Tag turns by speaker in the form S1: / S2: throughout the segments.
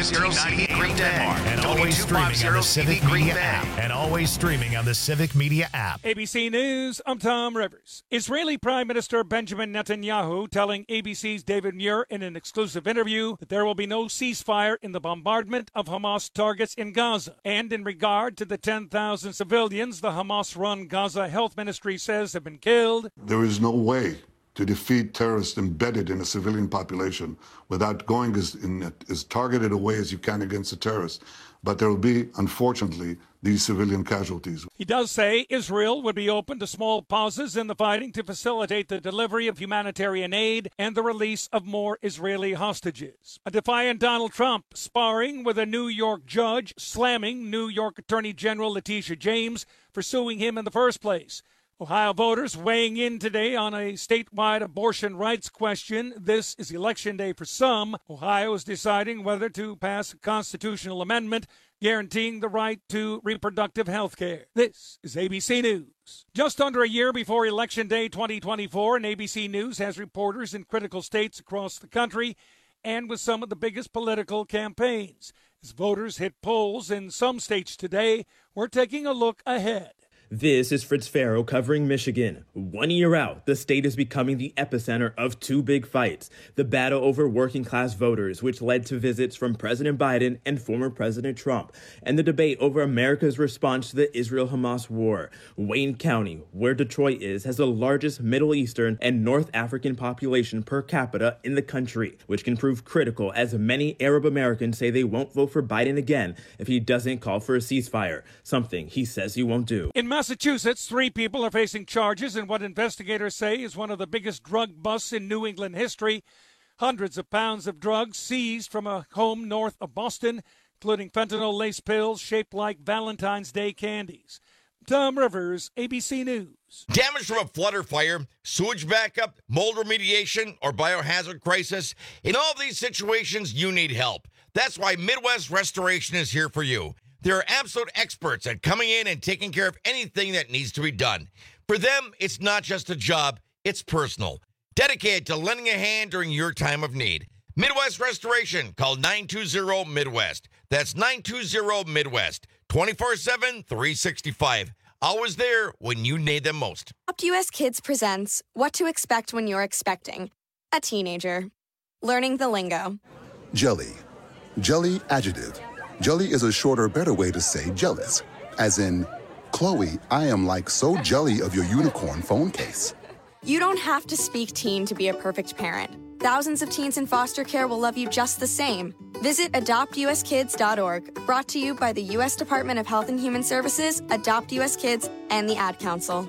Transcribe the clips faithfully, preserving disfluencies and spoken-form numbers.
S1: fifteen ninety Green Denmark.
S2: And always streaming on the Civic Media app. And always streaming on the Civic Media app.
S3: A B C News, I'm Tom Rivers. Israeli Prime Minister Benjamin Netanyahu telling A B C's David Muir in an exclusive interview that there will be no ceasefire in the bombardment of Hamas targets in Gaza. And in regard to the ten thousand civilians the Hamas-run Gaza Health Ministry says have been killed,
S4: there is no way to defeat terrorists embedded in a civilian population without going as, in, as targeted a way as you can against the terrorists. But there will be, unfortunately, these civilian casualties.
S3: He does say Israel would be open to small pauses in the fighting to facilitate the delivery of humanitarian aid and the release of more Israeli hostages. A defiant Donald Trump sparring with a New York judge, slamming New York Attorney General Letitia James for suing him in the first place. Ohio voters weighing in today on a statewide abortion rights question. This is election day for some. Ohio is deciding whether to pass a constitutional amendment guaranteeing the right to reproductive health care. This is A B C News. Just under a year before Election Day twenty twenty-four, and A B C News has reporters in critical states across the country and with some of the biggest political campaigns. As voters hit polls in some states today, we're taking a look ahead.
S5: This is Fritz Farrow covering Michigan. One year out, the state is becoming the epicenter of two big fights. The battle over working-class voters, which led to visits from President Biden and former President Trump, and the debate over America's response to the Israel-Hamas war. Wayne County, where Detroit is, has the largest Middle Eastern and North African population per capita in the country, which can prove critical as many Arab Americans say they won't vote for Biden again if he doesn't call for a ceasefire, something he says he won't do.
S3: In Massachusetts, three people are facing charges in what investigators say is one of the biggest drug busts in New England history. Hundreds of pounds of drugs seized from a home north of Boston, including fentanyl-laced pills shaped like Valentine's Day candies. Tom Rivers, A B C News.
S6: Damage from a flood or fire, sewage backup, mold remediation, or biohazard crisis. In all of these situations, you need help. That's why Midwest Restoration is here for you. They're absolute experts at coming in and taking care of anything that needs to be done. For them, it's not just a job, it's personal. Dedicated to lending a hand during your time of need. Midwest Restoration, call nine two zero Midwest. That's nine two zero Midwest. twenty-four seven, three sixty-five. Always there when you need them most.
S7: Adopt U S Kids presents What to Expect When You're Expecting a Teenager. Learning the lingo.
S8: Jelly. Jelly adjective. Jelly is a shorter, better way to say jealous. As in, Chloe, I am like so jelly of your unicorn phone case.
S7: You don't have to speak teen to be a perfect parent. Thousands of teens in foster care will love you just the same. Visit adopt u s kids dot org. Brought to you by the U S Department of Health and Human Services, Adopt U S Kids, and the Ad Council.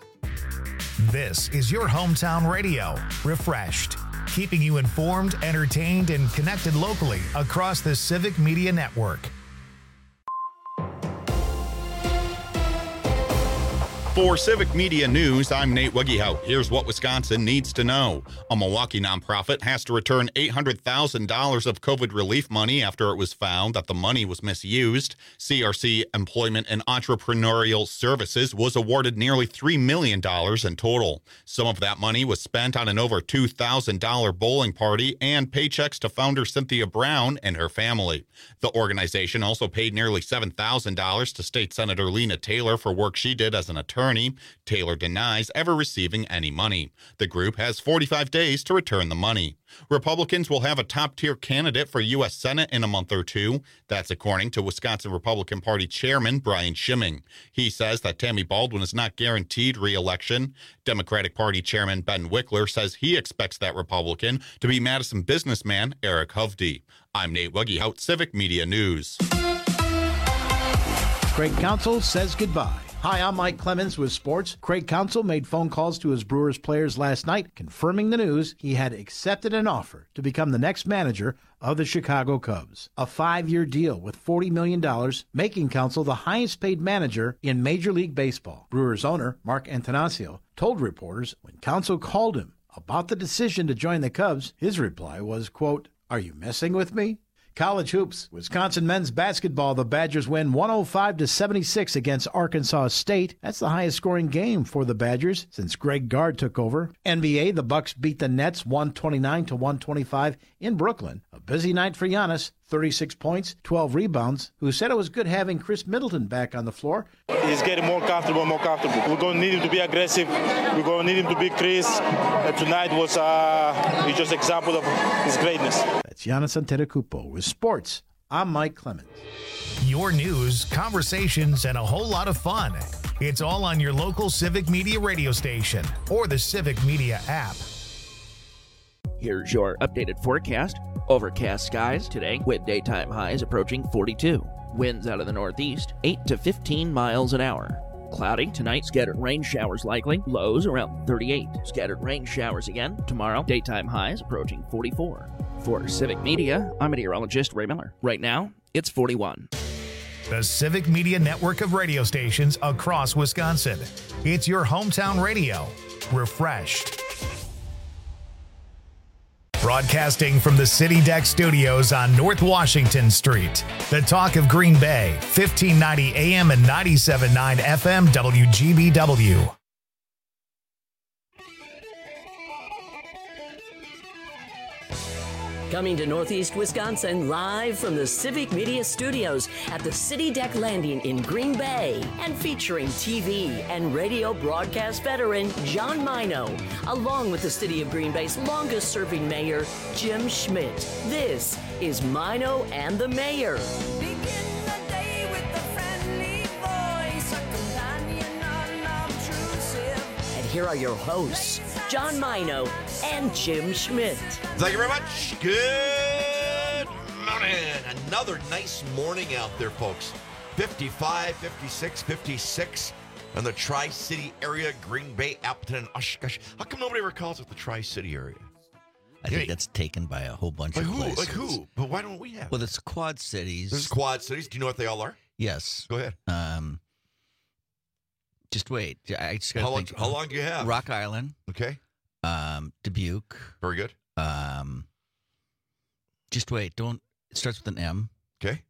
S2: This is your hometown radio, Refreshed, keeping you informed, entertained, and connected locally across the Civic Media Network.
S9: For Civic Media News, I'm Nate Wiggyhout. Here's what Wisconsin needs to know. A Milwaukee nonprofit has to return eight hundred thousand dollars of COVID relief money after it was found that the money was misused. C R C Employment and Entrepreneurial Services was awarded nearly three million dollars in total. Some of that money was spent on an over two thousand dollars bowling party and paychecks to founder Cynthia Brown and her family. The organization also paid nearly seven thousand dollars to State Senator Lena Taylor for work she did as an attorney. Taylor denies ever receiving any money. The group has forty-five days to return the money. Republicans will have a top-tier candidate for U S Senate in a month or two. That's according to Wisconsin Republican Party Chairman Brian Schimming. He says that Tammy Baldwin is not guaranteed re-election. Democratic Party Chairman Ben Wickler says he expects that Republican to be Madison businessman Eric Hovde. I'm Nate Wiggyhout, Civic Media News.
S10: Craig Counsell says goodbye. Hi, I'm Mike Clemens with sports. Craig Counsell made phone calls to his Brewers players last night, confirming the news he had accepted an offer to become the next manager of the Chicago Cubs. A five-year deal with forty million dollars, making Counsell the highest-paid manager in Major League Baseball. Brewers owner Mark Antanasio told reporters when Counsell called him about the decision to join the Cubs, his reply was, quote, "Are you messing with me?" College hoops. Wisconsin men's basketball. The Badgers win one oh five to seventy-six against Arkansas State. That's the highest scoring game for the Badgers since Greg Gard took over. N B A, the Bucks beat the Nets one twenty-nine to one twenty-five in Brooklyn. A busy night for Giannis. thirty-six points, twelve rebounds, who said it was good having Chris Middleton back on the floor.
S1: He's getting more comfortable, more comfortable. We're going to need him to be aggressive. We're going to need him to be Chris. And tonight was uh, just an example of his greatness.
S10: That's Giannis Antetokounmpo with sports. I'm Mike Clemens.
S2: Your news, conversations, and a whole lot of fun. It's all on your local Civic Media radio station or the Civic Media app.
S11: Here's your updated forecast. Overcast skies today with daytime highs approaching forty-two. Winds out of the northeast, eight to fifteen miles an hour. Cloudy tonight, scattered rain showers likely, lows around thirty-eight. Scattered rain showers again tomorrow, daytime highs approaching forty-four. For Civic Media, I'm meteorologist Ray Miller. Right now, it's forty-one.
S2: The Civic Media network of radio stations across Wisconsin. It's your hometown radio. Refreshed. Broadcasting from the City Deck Studios on North Washington Street. The talk of Green Bay, fifteen ninety A M and ninety-seven point nine F M W G B W.
S12: Coming to Northeast Wisconsin, live from the Civic Media Studios at the City Deck Landing in Green Bay, and featuring T V and radio broadcast veteran John Mino, along with the City of Green Bay's longest-serving mayor, Jim Schmidt. This is Mino and the Mayor.
S13: Begin the day with a friendly voice, a companion unobtrusive.
S12: And here are your hosts, John Mino and Jim Schmidt.
S6: Thank you very much. Good morning. Another nice morning out there, folks. fifty-five, fifty-six, fifty-six in the Tri-City area, Green Bay, Appleton, and Oshkosh. How come nobody ever calls it the Tri-City area?
S14: I think that's taken by a whole bunch
S6: Like
S14: of
S6: who?
S14: places.
S6: Like who? But why don't we have it?
S14: Well, it's Quad Cities.
S6: There's Quad Cities. Do you know what they all are?
S14: Yes.
S6: Go ahead.
S14: Um, just wait. I just got
S6: How
S14: to
S6: long,
S14: think.
S6: how long do you have?
S14: Rock Island.
S6: Okay.
S14: Um, Dubuque.
S6: Very good.
S14: Um, just wait. Don't. It starts with an M.
S6: Okay.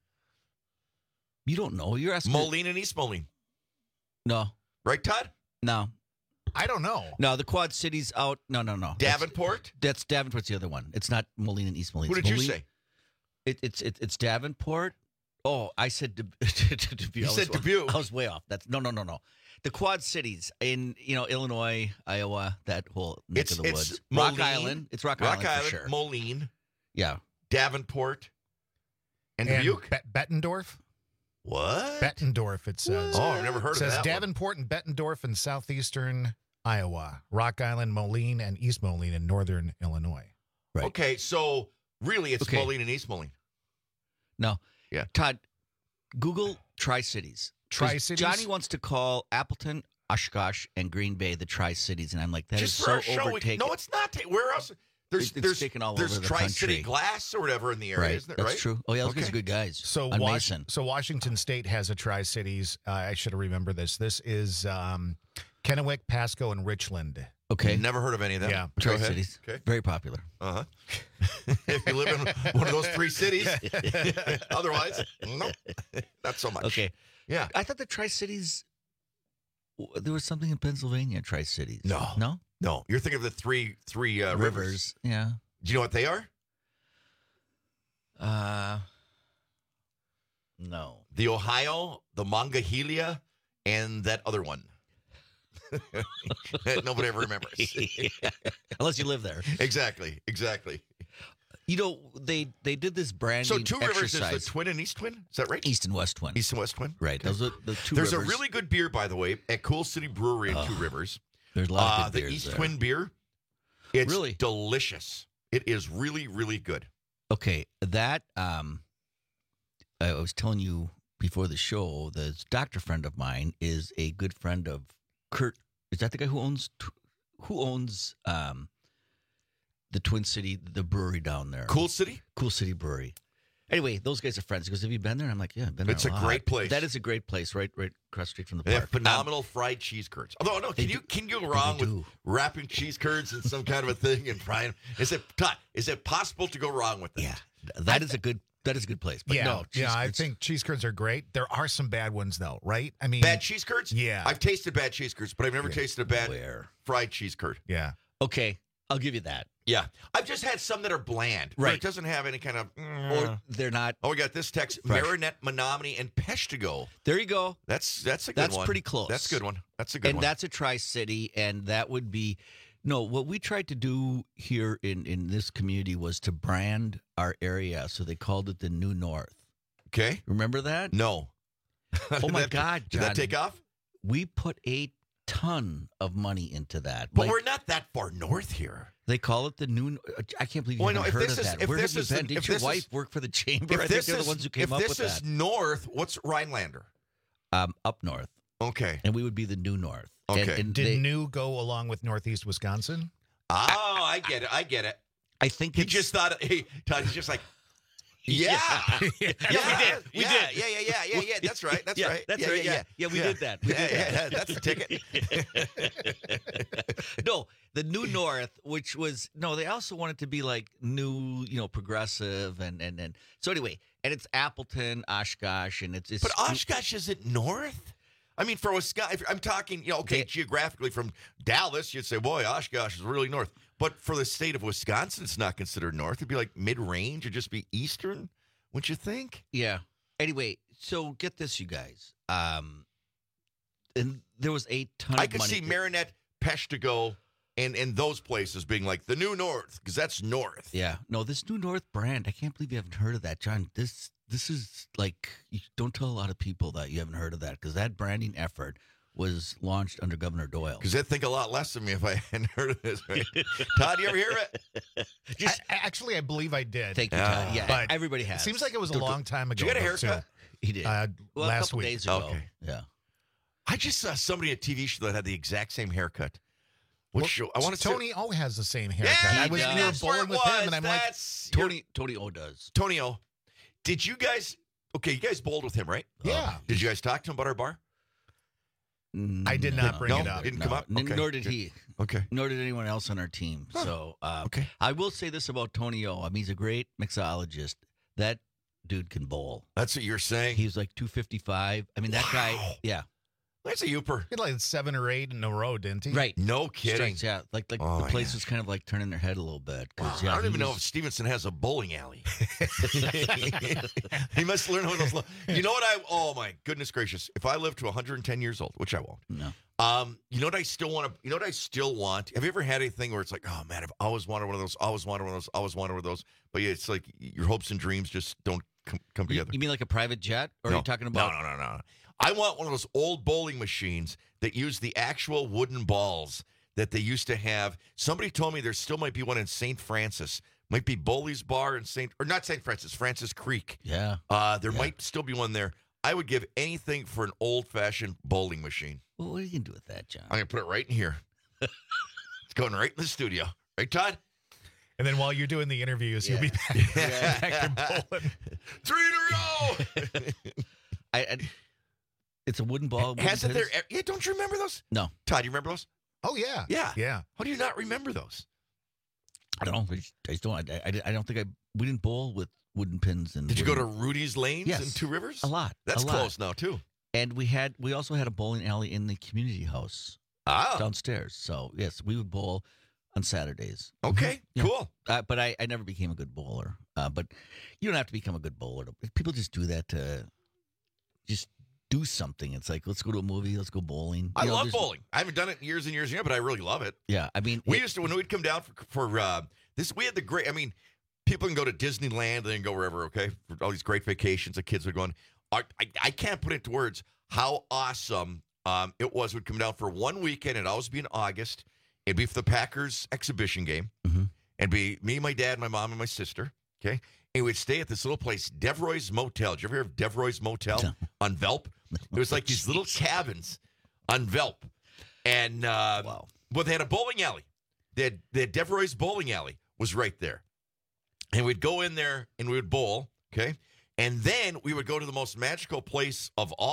S14: You don't know. You're asking.
S6: Moline and East Moline.
S14: No.
S6: Right, Todd?
S14: No.
S9: I don't know.
S14: No, the Quad Cities out. No, no, no.
S6: Davenport?
S14: That's, that's Davenport's the other one. It's not Moline and East Moline.
S6: Who
S14: It's
S6: did you
S14: Moline-
S6: say?
S14: It, it's it, it's Davenport. Oh, I said Dub- Dubuque.
S6: You
S14: I was-
S6: said Dubuque.
S14: I was way off. That's no, no, no, no. The Quad Cities in you know Illinois, Iowa, that whole neck
S6: It's,
S14: of the
S6: it's
S14: woods.
S6: Moline,
S14: Rock Island. It's Rock,
S6: Rock
S14: Island,
S6: Island,
S14: for sure.
S6: Moline,
S14: Yeah.
S6: Davenport, and,
S9: And
S6: Dubuque.
S9: Bet- Bettendorf?
S6: What?
S9: Bettendorf, it says.
S6: Oh, I've never heard
S9: It
S6: of
S9: says
S6: that one.
S9: Davenport and Bettendorf in southeastern Iowa. Rock Island, Moline, and East Moline in northern Illinois.
S14: Right.
S6: Okay, so really it's
S14: Okay.
S6: Moline and East Moline.
S14: No.
S6: Yeah.
S14: Todd, Google Tri Cities.
S9: Tri-Cities?
S14: Johnny wants to call Appleton, Oshkosh, and Green Bay the Tri Cities, and I'm like, that is
S6: Just for
S14: so
S6: our show. we-
S14: overtaken.
S6: No, it's not. ta- Where else? There's
S14: It- it's
S6: there's
S14: taken all
S6: there's
S14: over the
S6: Tri-City
S14: country.
S6: Glass or whatever in the area,
S14: Right.
S6: isn't it?
S14: That's
S6: right?
S14: true. Oh yeah, those guys
S6: Okay.
S14: are good guys.
S9: So,
S14: on
S9: Wash-
S14: Mason.
S9: so Washington State has a Tri-Cities. Uh, I should have remembered this. This is um, Kennewick, Pasco, and Richland.
S14: Okay.
S6: Never heard of any of them.
S9: Yeah.
S6: Go
S14: Tri
S6: ahead.
S14: Cities.
S6: Okay.
S14: Very popular.
S6: Uh huh. If you live in one of those three cities, otherwise, no, not so much.
S14: Okay.
S6: Yeah.
S14: I thought the Tri Cities. There was something in Pennsylvania. Tri Cities.
S6: No.
S14: No.
S6: No, you're thinking of the three three uh, rivers.
S14: Rivers. Yeah.
S6: Do you know what they are?
S14: Uh. No.
S6: The Ohio, the Monongahela, and that other one. Nobody ever remembers.
S14: Unless you live there.
S6: Exactly. Exactly.
S14: You know, they they did this branding
S6: So two rivers
S14: exercise.
S6: is the Twin and East Twin? Is that right?
S14: East and West Twin.
S6: East and West Twin?
S14: Right.
S6: Okay.
S14: Those are the two
S6: There's
S14: rivers.
S6: a really good beer, by the way, at Cool City Brewery in
S14: Oh,
S6: Two Rivers.
S14: There's a lot of
S6: Uh,
S14: good
S6: the
S14: beers
S6: East
S14: there.
S6: Twin beer. It's
S14: Really?
S6: delicious. It is really, really good.
S14: Okay, that um, I was telling you before the show. This doctor friend of mine is a good friend of Kurt. Is that the guy who owns who owns um, the Twin City, the brewery down there?
S6: Cool City?
S14: Cool City Brewery. Anyway, those guys are friends. He goes, have you been there? I'm like, yeah, I've been there.
S6: It's a
S14: lot."
S6: great place.
S14: That is a great place, right, right across the street from the
S6: They
S14: park.
S6: have phenomenal fried cheese curds. Although, no,
S14: They
S6: can you
S14: do-
S6: can you go
S14: they
S6: wrong with
S14: do.
S6: wrapping cheese curds in some kind of a thing and frying? Is it Todd? Is it possible to go wrong with that?
S14: Yeah, that is a good That is a good place. But
S2: yeah,
S14: no, cheese
S2: yeah, I
S14: curds-
S2: think cheese curds are great. There are some bad ones, though, right? I mean,
S6: Bad cheese curds?
S2: Yeah.
S6: I've tasted bad cheese curds, but I've never
S2: Yeah.
S6: tasted a bad
S14: Where?
S6: fried cheese curd.
S2: Yeah.
S14: Okay, I'll give you that.
S6: Yeah. I've just had some that are bland. Where
S14: Right.
S6: it doesn't have any kind of...
S14: Or they're not.
S6: Oh, we got this text.
S14: Fresh.
S6: Marinette, Menominee, and Peshtigo.
S14: There you go.
S6: That's that's a good
S14: That's
S6: one.
S14: pretty close.
S6: That's a good one. That's a good
S14: and
S6: one.
S14: that's a Tri-City, and that would be no. What we tried to do here in in this community was to brand our area, so they called it the New North.
S6: Okay.
S14: Remember that?
S6: No.
S14: Oh my
S6: That-
S14: God,
S6: Did that
S14: John.
S6: take off?
S14: We put a ton of money into that.
S6: But
S14: Like,
S6: we're not that far north here.
S14: they call it the New. I can't believe you
S6: Well, no,
S14: haven't
S6: if
S14: heard
S6: this
S14: of
S6: is-
S14: that.
S6: if
S14: Where
S6: this
S14: have you
S6: is
S14: been?
S6: the-
S14: Did
S6: if
S14: your
S6: this
S14: wife
S6: is-
S14: work for the chamber? I
S6: If
S14: think
S6: this
S14: they're
S6: is
S14: the ones who came
S6: if
S14: up
S6: this
S14: with
S6: is
S14: that.
S6: north, what's Rhinelander?
S14: Um, up north,
S6: Okay.
S14: and we would be the New North. And-
S6: Okay.
S14: and
S2: Did
S14: they-
S2: New go along with Northeast Wisconsin?
S6: Oh, I get it. I get it.
S14: I think
S6: He
S14: it's,
S6: just thought, hey, Todd, he's just like, yeah.
S14: Yeah.
S6: Yeah,
S14: Yeah, we did. We
S6: yeah,
S14: did.
S6: Yeah, yeah, yeah, yeah, yeah. That's right. That's
S14: Yeah,
S6: right.
S14: that's
S6: yeah,
S14: right,
S6: Yeah,
S14: yeah. Yeah, we did that. We
S6: yeah,
S14: did
S6: yeah,
S14: that.
S6: yeah, that's the ticket.
S14: no, the New North, which was no, they also wanted to be like new, you know, progressive, and and and so anyway, and it's Appleton, Oshkosh, and it's, it's
S6: But Oshkosh isn't north. I mean, for Wisconsin, if I'm talking, you know, okay,
S14: They-
S6: geographically from Dallas, you'd say, boy, Oshkosh is really north. But for the state of Wisconsin, it's not considered north. It'd be like mid-range. It'd just be eastern, wouldn't you think?
S14: yeah. Anyway, so get this, you guys. Um, and there was a ton
S6: I
S14: of
S6: could
S14: money.
S6: see Marinette, Peshtigo, and and those places being like the new north because that's north.
S14: Yeah, no, this New North brand. I can't believe you haven't heard of that, John. This this is like you don't tell a lot of people that you haven't heard of that because that branding effort was launched under Governor Doyle.
S6: Because they'd think a lot less of me if I hadn't heard of this. Right? Todd, you ever hear it?
S2: I, actually, I believe I did.
S14: Thank you,
S6: Ah.
S14: Todd. Yeah,
S2: But
S14: everybody
S2: It
S14: has.
S2: seems like it was a
S6: Did-
S2: long time ago.
S6: Did you get a
S2: though, too.
S6: haircut?
S14: he did.
S2: Uh,
S14: well, a
S2: last
S14: couple
S2: week.
S14: days ago.
S6: Okay.
S14: Yeah.
S6: I just saw somebody at T V show that had the exact same haircut. Which
S2: Well,
S6: show? I want to
S2: Tony O has the same haircut.
S6: Yeah,
S2: I was
S14: he
S2: we were
S14: does.
S6: that's where
S2: bowling
S6: it
S2: with him,
S6: was.
S2: and I'm like,
S6: That's
S14: Tony Tony O does.
S6: Tony O. Did you guys? Okay, you guys bowled with him, right?
S2: yeah.
S6: Did you guys talk to him about our bar?
S2: I did not bring
S6: No,
S2: it up.
S6: didn't
S14: No,
S6: come up.
S14: n-
S6: Okay,
S14: nor did
S6: good.
S14: he.
S6: Okay.
S14: Nor did anyone else on our team. So uh,
S6: Okay.
S14: I will say this about Tony O. I mean, he's a great mixologist. That dude can bowl.
S6: That's what you're saying.
S14: He was like two fifty-five. I mean, that
S6: Wow.
S14: guy. Yeah.
S6: That's a Youper.
S2: He had like seven or eight in a row, didn't he?
S14: Right.
S6: No kidding.
S14: Strikes, yeah. Like like
S6: Oh,
S14: the place
S6: yeah.
S14: was kind of like turning their head a little bit. 'cause,
S6: Wow,
S14: yeah,
S6: I don't
S14: he
S6: even know
S14: was-
S6: if Stevenson has a bowling alley. He must learn how those. You know what I? Oh my goodness gracious! If I live to one hundred ten years old, which I won't,
S14: No.
S6: um, you know what I still want to. You know what I still want. Have you ever had anything where it's like, oh man, I've always wanted one of those. Always wanted one of those. Always wanted one of those. But yeah, it's like your hopes and dreams just don't come, come
S14: You,
S6: together.
S14: you mean like a private jet? Or
S6: no.
S14: are you talking about?
S6: No, no, no, no. I want one of those old bowling machines that use the actual wooden balls that they used to have. Somebody told me there still might be one in Saint Francis. Might be Bowley's Bar in Saint or not Saint Francis, Francis Creek.
S14: Yeah.
S6: Uh, there
S14: Yeah.
S6: might still be one there. I would give anything for an old-fashioned bowling machine.
S14: Well, what are you going to do with that, John?
S6: I'm going to put it right in here. It's going right in the studio. Right, Todd?
S2: And then while you're doing the interviews, you'll be back, back there bowling.
S6: Three in a row.
S14: I, I, it's a wooden ball. wooden
S6: Hasn't there?
S14: pins?
S6: Yeah, don't you remember those?
S14: No.
S6: Todd, you remember those?
S2: Oh yeah,
S6: Yeah.
S2: yeah.
S6: How do you not remember those?
S14: I don't know. I just, I just don't. I, I, I don't think I. We didn't bowl with wooden pins and.
S6: Did you go to
S14: wooden-
S6: Rudy's Lanes
S14: Yes.
S6: in Two Rivers?
S14: a lot?
S6: That's
S14: a lot.
S6: close now too.
S14: And we had we also had a bowling alley in the community house
S6: Ah,
S14: downstairs. So yes, we would bowl on Saturdays.
S6: okay,
S14: Yeah.
S6: cool.
S14: Uh, but I, I never became a good bowler. Uh, but you don't have to become a good bowler. People just do that to just do something. It's like let's go to a movie, let's go bowling.
S6: I
S14: You know,
S6: love
S14: there's-
S6: bowling. I haven't done it in years and years and years, but I really love it.
S14: Yeah, I mean,
S6: We
S14: it-
S6: used to when we'd come down for, for uh, this. We had the great. I mean, people can go to Disneyland, they can go wherever. Okay, for all these great vacations the kids are going. I, I, I can't put into words how awesome um, it was. We'd come down for one weekend. It'd always be in August. It'd be for the Packers exhibition game.
S14: Mhm.
S6: And be me, my dad, my mom, and my sister. Okay, and we'd stay at this little place, Devroy's Motel. Did you ever hear of Devroy's Motel
S14: No.
S6: on Velp? It was like these little cabins on Velp, and uh,
S14: Wow.
S6: well, they had a bowling alley. They had, they had Devroy's bowling alley was right there, and we'd go in there and we would bowl. Okay, and then we would go to the most magical place of all,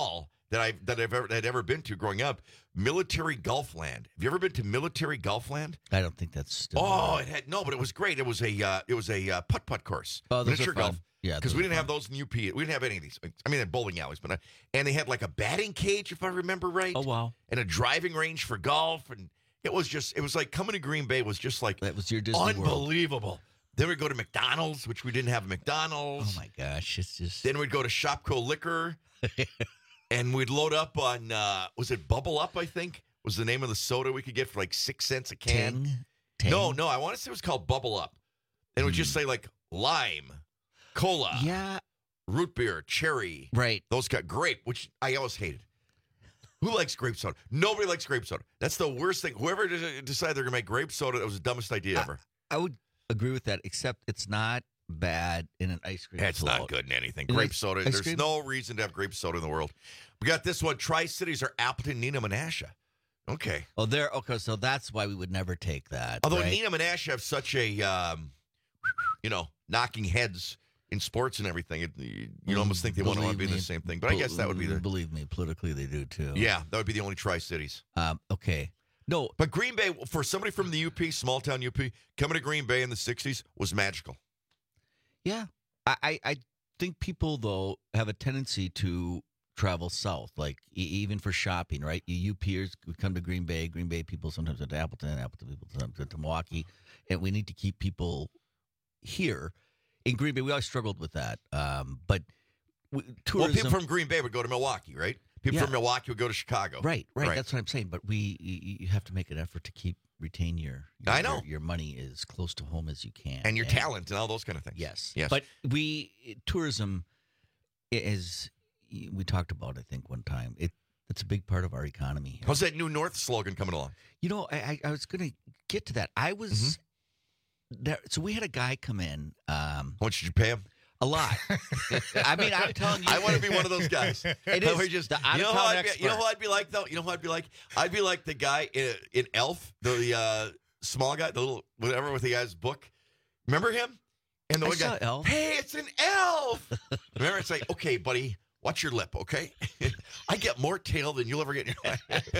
S6: that I've that I've ever had ever been to growing up. Military Gulfland. Have you ever been to Military Gulfland?
S14: I don't think that's still.
S6: Oh, it had no, but it was great. It was a uh, it was a uh, putt putt course.
S14: Oh, those
S6: miniature
S14: are fun.
S6: golf.
S14: Yeah,
S6: because
S14: those
S6: we
S14: are
S6: didn't have
S14: fun.
S6: those in U P. We didn't have any of these. I mean, at bowling alleys, but not, and they had like a batting cage, if I remember right.
S14: Oh wow!
S6: And a driving range for golf, and it was just it was like coming to Green Bay was just like
S14: that was your Disney World.
S6: Unbelievable. Then we'd go to McDonald's, which we didn't have a McDonald's.
S14: Oh my gosh, it's just.
S6: Then we'd go to Shopco Liquor, and we'd load up on uh, was it Bubble Up? I think was the name of the soda we could get for like six cents a can.
S14: Tang? Tang?
S6: No, no, I want to say it was called Bubble Up, and it would just say like lime, cola,
S14: Yeah.
S6: root beer, cherry,
S14: Right.
S6: those got grape, which I always hated. Who likes grape soda? Nobody likes grape soda. That's the worst thing. Whoever de- decided they're gonna make grape soda, that was the dumbest idea ever.
S14: I would agree with that, except it's not bad in an ice cream.
S6: It's
S14: float.
S6: not good in anything.
S14: In
S6: Grape
S14: ice-
S6: soda.
S14: ice
S6: There's
S14: cream?
S6: no reason to have grape soda in the world. We got this one. Tri-Cities are Appleton, Neenah, Menasha. Okay.
S14: Oh, there. Okay, so that's why we would never take that.
S6: Although
S14: right?
S6: Neenah, Menasha have such a, um, you know, knocking heads in sports and everything. It, you you almost think they want to
S14: Believe
S6: be
S14: me,
S6: the same thing. But I guess that would be the.
S14: Believe me, politically they do too.
S6: Yeah, that would be the only Tri-Cities.
S14: Um, okay. No,
S6: But Green Bay, for somebody from the U P, small town U P, coming to Green Bay in the sixties was magical.
S14: yeah. I, I, I think people though have a tendency to travel south, like e- even for shopping, right? You UPers would come to Green Bay. Green Bay people sometimes go to Appleton. Appleton people sometimes go to Milwaukee, and we need to keep people here in Green Bay. We always struggled with that, um, but w- tourism.
S6: Well, people from Green Bay would go to Milwaukee, right? People
S14: Yeah.
S6: from Milwaukee would go to Chicago.
S14: Right, right,
S6: Right.
S14: That's what I'm saying. But we, you, you have to make an effort to keep retain your. your
S6: I know.
S14: your, your money as close to home as you can,
S6: And your talent and all those kind of things.
S14: Yes,
S6: Yes.
S14: But we tourism is we talked about. I think one time it it's a big part of our economy. Here.
S6: How's that New North slogan coming along?
S14: You know, I, I, I was going to get to that. I was
S6: Mm-hmm.
S14: there. So we had a guy come in. Um,
S6: How much did you pay him?
S14: a lot. I mean, I'm telling you,
S6: I want to be one of those guys.
S14: It
S6: How we
S14: is
S6: just,
S14: the
S6: you know
S14: out-of-town
S6: how I'd
S14: expert.
S6: be, you know who I'd be like though. You know who I'd be like? I'd be like the guy in, in Elf, the uh, small guy, the little whatever with the guy's book. Remember him? And the
S14: I
S6: one
S14: saw
S6: guy,
S14: Elf.
S6: hey, it's an elf. Remember, it's like, okay, buddy, watch your lip, okay? I get more tail than you'll ever get in your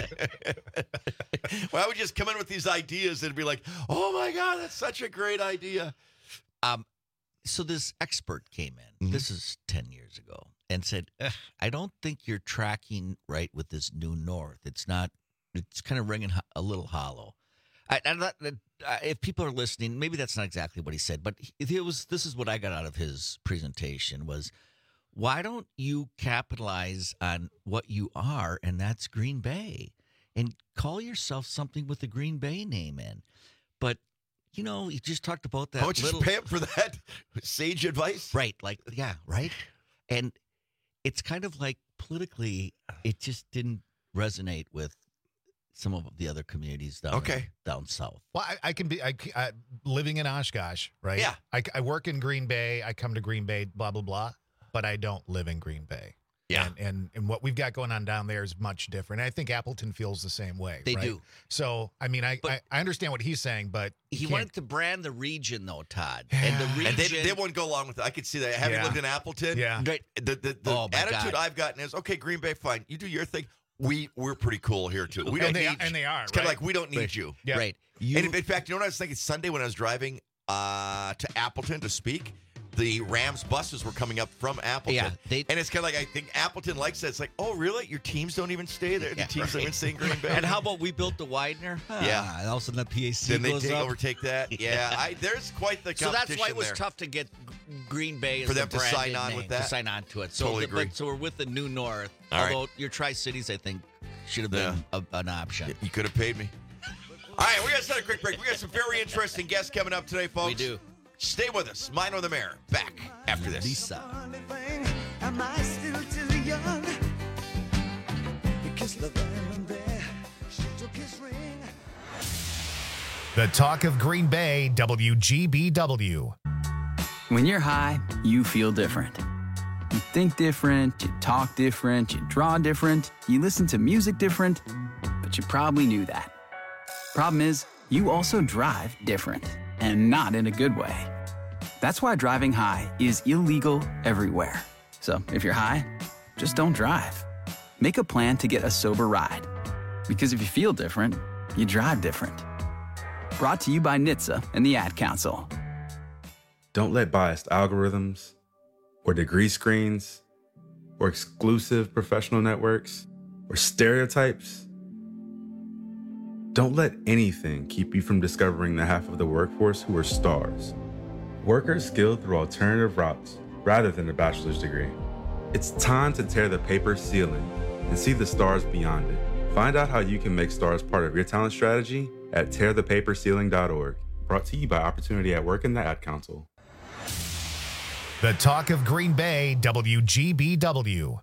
S6: life. Well, I would just come in with these ideas and be like, oh my God, that's such a great idea.
S14: Um, so this expert came in.
S6: Mhm.
S14: This is ten years ago, and said, "Ugh, "I don't think you're tracking right with this new north. It's not. It's kind of ringing ho- a little hollow." I, I'm not, uh, if people are listening, maybe that's not exactly what he said, but he- it was. This is what I got out of his presentation: was why don't you capitalize on what you are, and that's Green Bay, and call yourself something with the Green Bay name in, but. You know, you just talked about that.
S6: How much
S14: little,
S6: you pay him for that sage advice?
S14: Right. Like, yeah, right. And it's kind of like politically, it just didn't resonate with some of the other communities down
S6: Okay.
S14: down south.
S15: Well, I, I can be I, I, living in Oshkosh, right?
S6: Yeah.
S15: I, I work in Green Bay. I come to Green Bay, blah, blah, blah. But I don't live in Green Bay.
S6: Yeah.
S15: And, and and what we've got going on down there is much different. And I think Appleton feels the same way.
S14: They
S15: right?
S14: do.
S15: So, I mean, I,
S14: But-
S15: I, I understand what he's saying, but you
S14: He
S15: can't-
S14: wanted to brand the region, though, Todd. And the
S15: Yeah.
S14: region.
S6: And they, they wouldn't go along with it. I could see that. Having
S15: Yeah.
S6: lived in Appleton,
S15: Yeah.
S14: Right.
S6: the, the, the
S14: Oh, my
S6: attitude
S14: God.
S6: I've gotten is, okay, Green Bay, fine. You do your thing. We, we're pretty cool here, too. We don't
S15: and they,
S6: need
S15: and they are,
S6: It's kind
S15: right?
S6: of like, we don't need
S14: Right.
S6: you.
S15: Yeah.
S14: Right. You,
S6: And in fact, you know what I was thinking? Sunday when I was driving uh, to Appleton to speak, the Rams buses were coming up from Appleton.
S14: Yeah, they-
S6: and it's kind of like, I think Appleton likes that. It's like, oh, really? Your teams don't even stay there? The
S14: Yeah,
S6: teams don't
S14: right.
S6: even stay in Green Bay?
S14: and how about we built the Widener?
S6: Yeah.
S14: Ah, and all of a sudden the P A C
S6: Then they
S14: goes
S6: take,
S14: up.
S6: overtake that? Yeah, I, there's quite the
S14: So
S6: competition
S14: that's why it was
S6: there.
S14: tough to get Green Bay as
S6: For them
S14: the
S6: to sign
S14: branded
S6: on
S14: name,
S6: with that?
S14: To sign on to it. So,
S6: Totally
S14: the,
S6: agree.
S14: But, so we're with the New North.
S6: All right.
S14: although your Tri-Cities, I think, should have been a, an option.
S6: You could have paid me. All right, we're going to start a quick break. We got some very interesting guests coming up today, folks.
S14: We do.
S6: Stay with us. Mine or the Mayor. Back after this.
S14: Lisa.
S13: Am I still too young? He kissed the venom there. She took his ring.
S2: The talk of Green Bay, W G B W.
S16: When you're high, you feel different. You think different, you talk different, you draw different, you listen to music different, but you probably knew that. Problem is, you also drive different, and not in a good way. That's why driving high is illegal everywhere. So if you're high, just don't drive. make a plan to get a sober ride. Because if you feel different, you drive different. Brought to you by N H T S A and the Ad Council.
S17: Don't let biased algorithms or degree screens or exclusive professional networks or stereotypes. Don't let anything keep you from discovering the half of the workforce who are stars. Workers skilled through alternative routes rather than a bachelor's degree. It's time to tear the paper ceiling and see the stars beyond it. Find out how you can make stars part of your talent strategy at tear the paper ceiling dot org. Brought to you by Opportunity at Work and the Ad Council.
S2: The Talk of Green Bay, W G B W.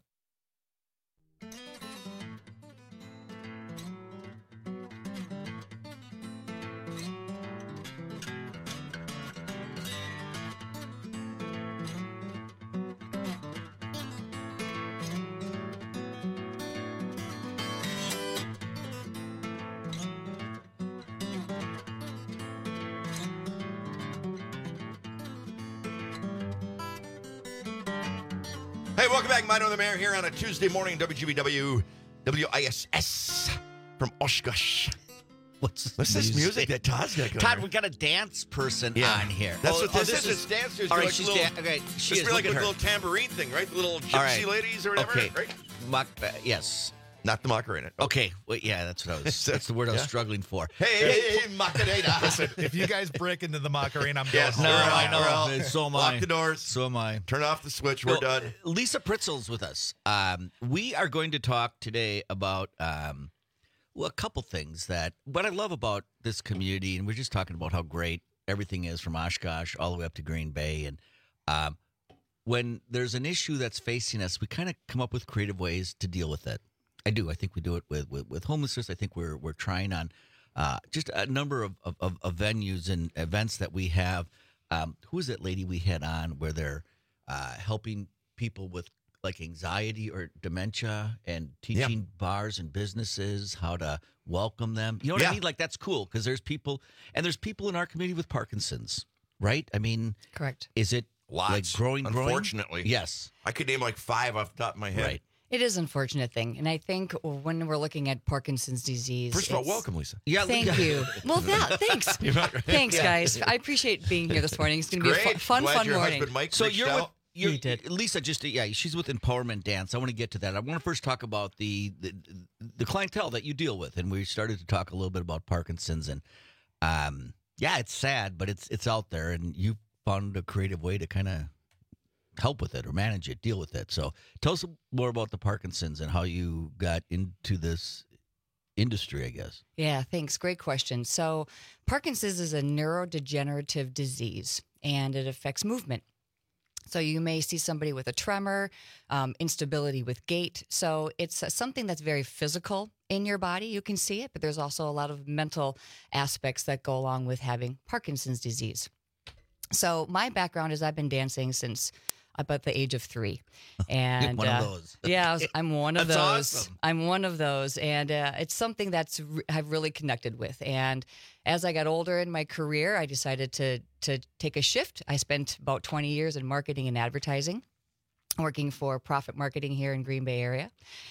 S6: Hey, welcome back. Minor the Mayor here on a Tuesday morning, W G B W, W I S S from Oshkosh.
S14: What's,
S6: What's this music that Todd's got going
S14: Todd,
S6: on?
S14: we got a dance person
S6: Yeah.
S14: on here.
S6: That's
S14: oh,
S6: what
S14: oh,
S6: this, is. This dance is
S14: all right,
S6: like
S14: she's
S6: little,
S14: dan- okay, she
S6: it's
S14: is.
S6: like
S14: Look
S6: a
S14: at her.
S6: little tambourine thing, right? The little
S14: All
S6: gypsy
S14: right.
S6: ladies or whatever,
S14: Okay.
S6: right?
S14: Mock, uh, yes.
S6: Not the Macarena.
S14: Okay. Well, yeah, that's what I was. That's the word I was
S6: Yeah.
S14: struggling for.
S6: Hey, hey, hey, Macarena.
S15: Listen, if you guys break into the Macarena, I'm going
S6: Yes,
S15: home.
S14: No,
S6: we're
S14: I
S6: out,
S14: know.
S6: we're out.
S14: Uh, So am I.
S6: Lock the doors.
S14: So am I.
S6: Turn off the switch. We're
S14: Well,
S6: done.
S14: Lisa Pritzel's with us. Um, we are going to talk today about um, well, a couple things that what I love about this community, and we're just talking about how great everything is from Oshkosh all the way up to Green Bay. And um, when there's an issue that's facing us, we kind of come up with creative ways to deal with it. I do. I think we do it with with, with homelessness. I think we're we're trying on uh, just a number of, of, of, of venues and events that we have. Um, who is that lady we had on where they're uh, helping people with like anxiety or dementia and teaching
S6: Yeah.
S14: bars and businesses how to welcome them? You know what
S6: Yeah.
S14: I mean? Like that's cool because there's people and there's people in our community with Parkinson's, right? I mean,
S18: correct.
S14: Is it
S6: Lots.
S14: like growing, growing?
S6: Unfortunately.
S14: Yes.
S6: I could name like five off the top of my head.
S14: Right.
S18: It is an unfortunate thing. And I think when we're looking at Parkinson's disease.
S6: First of all,
S18: it's-
S6: welcome, Lisa.
S14: Yeah,
S18: Thank you. Well, yeah, thanks.
S6: You're not-
S18: Thanks,
S6: Yeah.
S18: guys. I appreciate being here this morning. It's going to be a
S6: Great.
S18: fun, fun,
S6: Glad
S18: fun
S6: your
S18: morning.
S6: husband Mike
S14: So
S6: reached
S14: you're
S6: out.
S14: with you're, Lisa. Just yeah, she's with Empowerment Dance. I want to get to that. I want to first talk about the, the the clientele that you deal with, and we started to talk a little bit about Parkinson's, and um, yeah, it's sad, but it's it's out there, and you found a creative way to kind of help with it or manage it, deal with it. So tell us more about the Parkinson's and how you got into this industry, I guess.
S18: Yeah, thanks. Great question. So, Parkinson's is a neurodegenerative disease and it affects movement. So, you may see somebody with a tremor, um, instability with gait. So, it's uh, something that's very physical in your body. You can see it, but there's also a lot of mental aspects that go along with having Parkinson's disease. So, my background is I've been dancing since about the age of three. And
S14: one of
S18: uh,
S14: those.
S18: yeah, I was, I'm one of
S14: That's
S18: those.
S14: awesome.
S18: I'm one of those. And uh, it's something that's re- I've really connected with. And as I got older in my career, I decided to to take a shift. I spent about twenty years in marketing and advertising, working for Profit Marketing here in Green Bay area.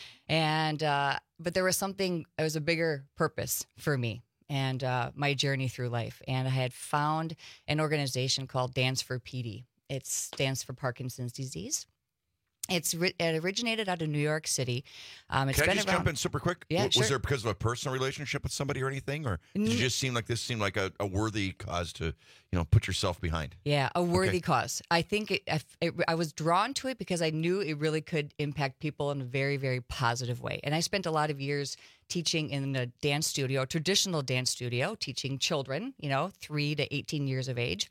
S18: And uh, but there was something, it was a bigger purpose for me and uh, my journey through life. And I had found an organization called Dance for P D. It stands for Parkinson's disease. It's ri- it originated out of New York City. Um, it's
S6: Can I
S18: been
S6: just
S18: around.
S6: jump in super quick?
S18: Yeah,
S6: W-
S18: sure.
S6: Was there because of a personal relationship with somebody or anything, or did you
S18: Mm.
S6: just seem like this seemed like a, a worthy cause to, you know, put yourself behind?
S18: Yeah, a worthy
S6: Okay.
S18: cause. I think it, I, it, I was drawn to it because I knew it really could impact people in a very, very positive way. And I spent a lot of years teaching in a dance studio, a traditional dance studio, teaching children, you know, three to eighteen years of age.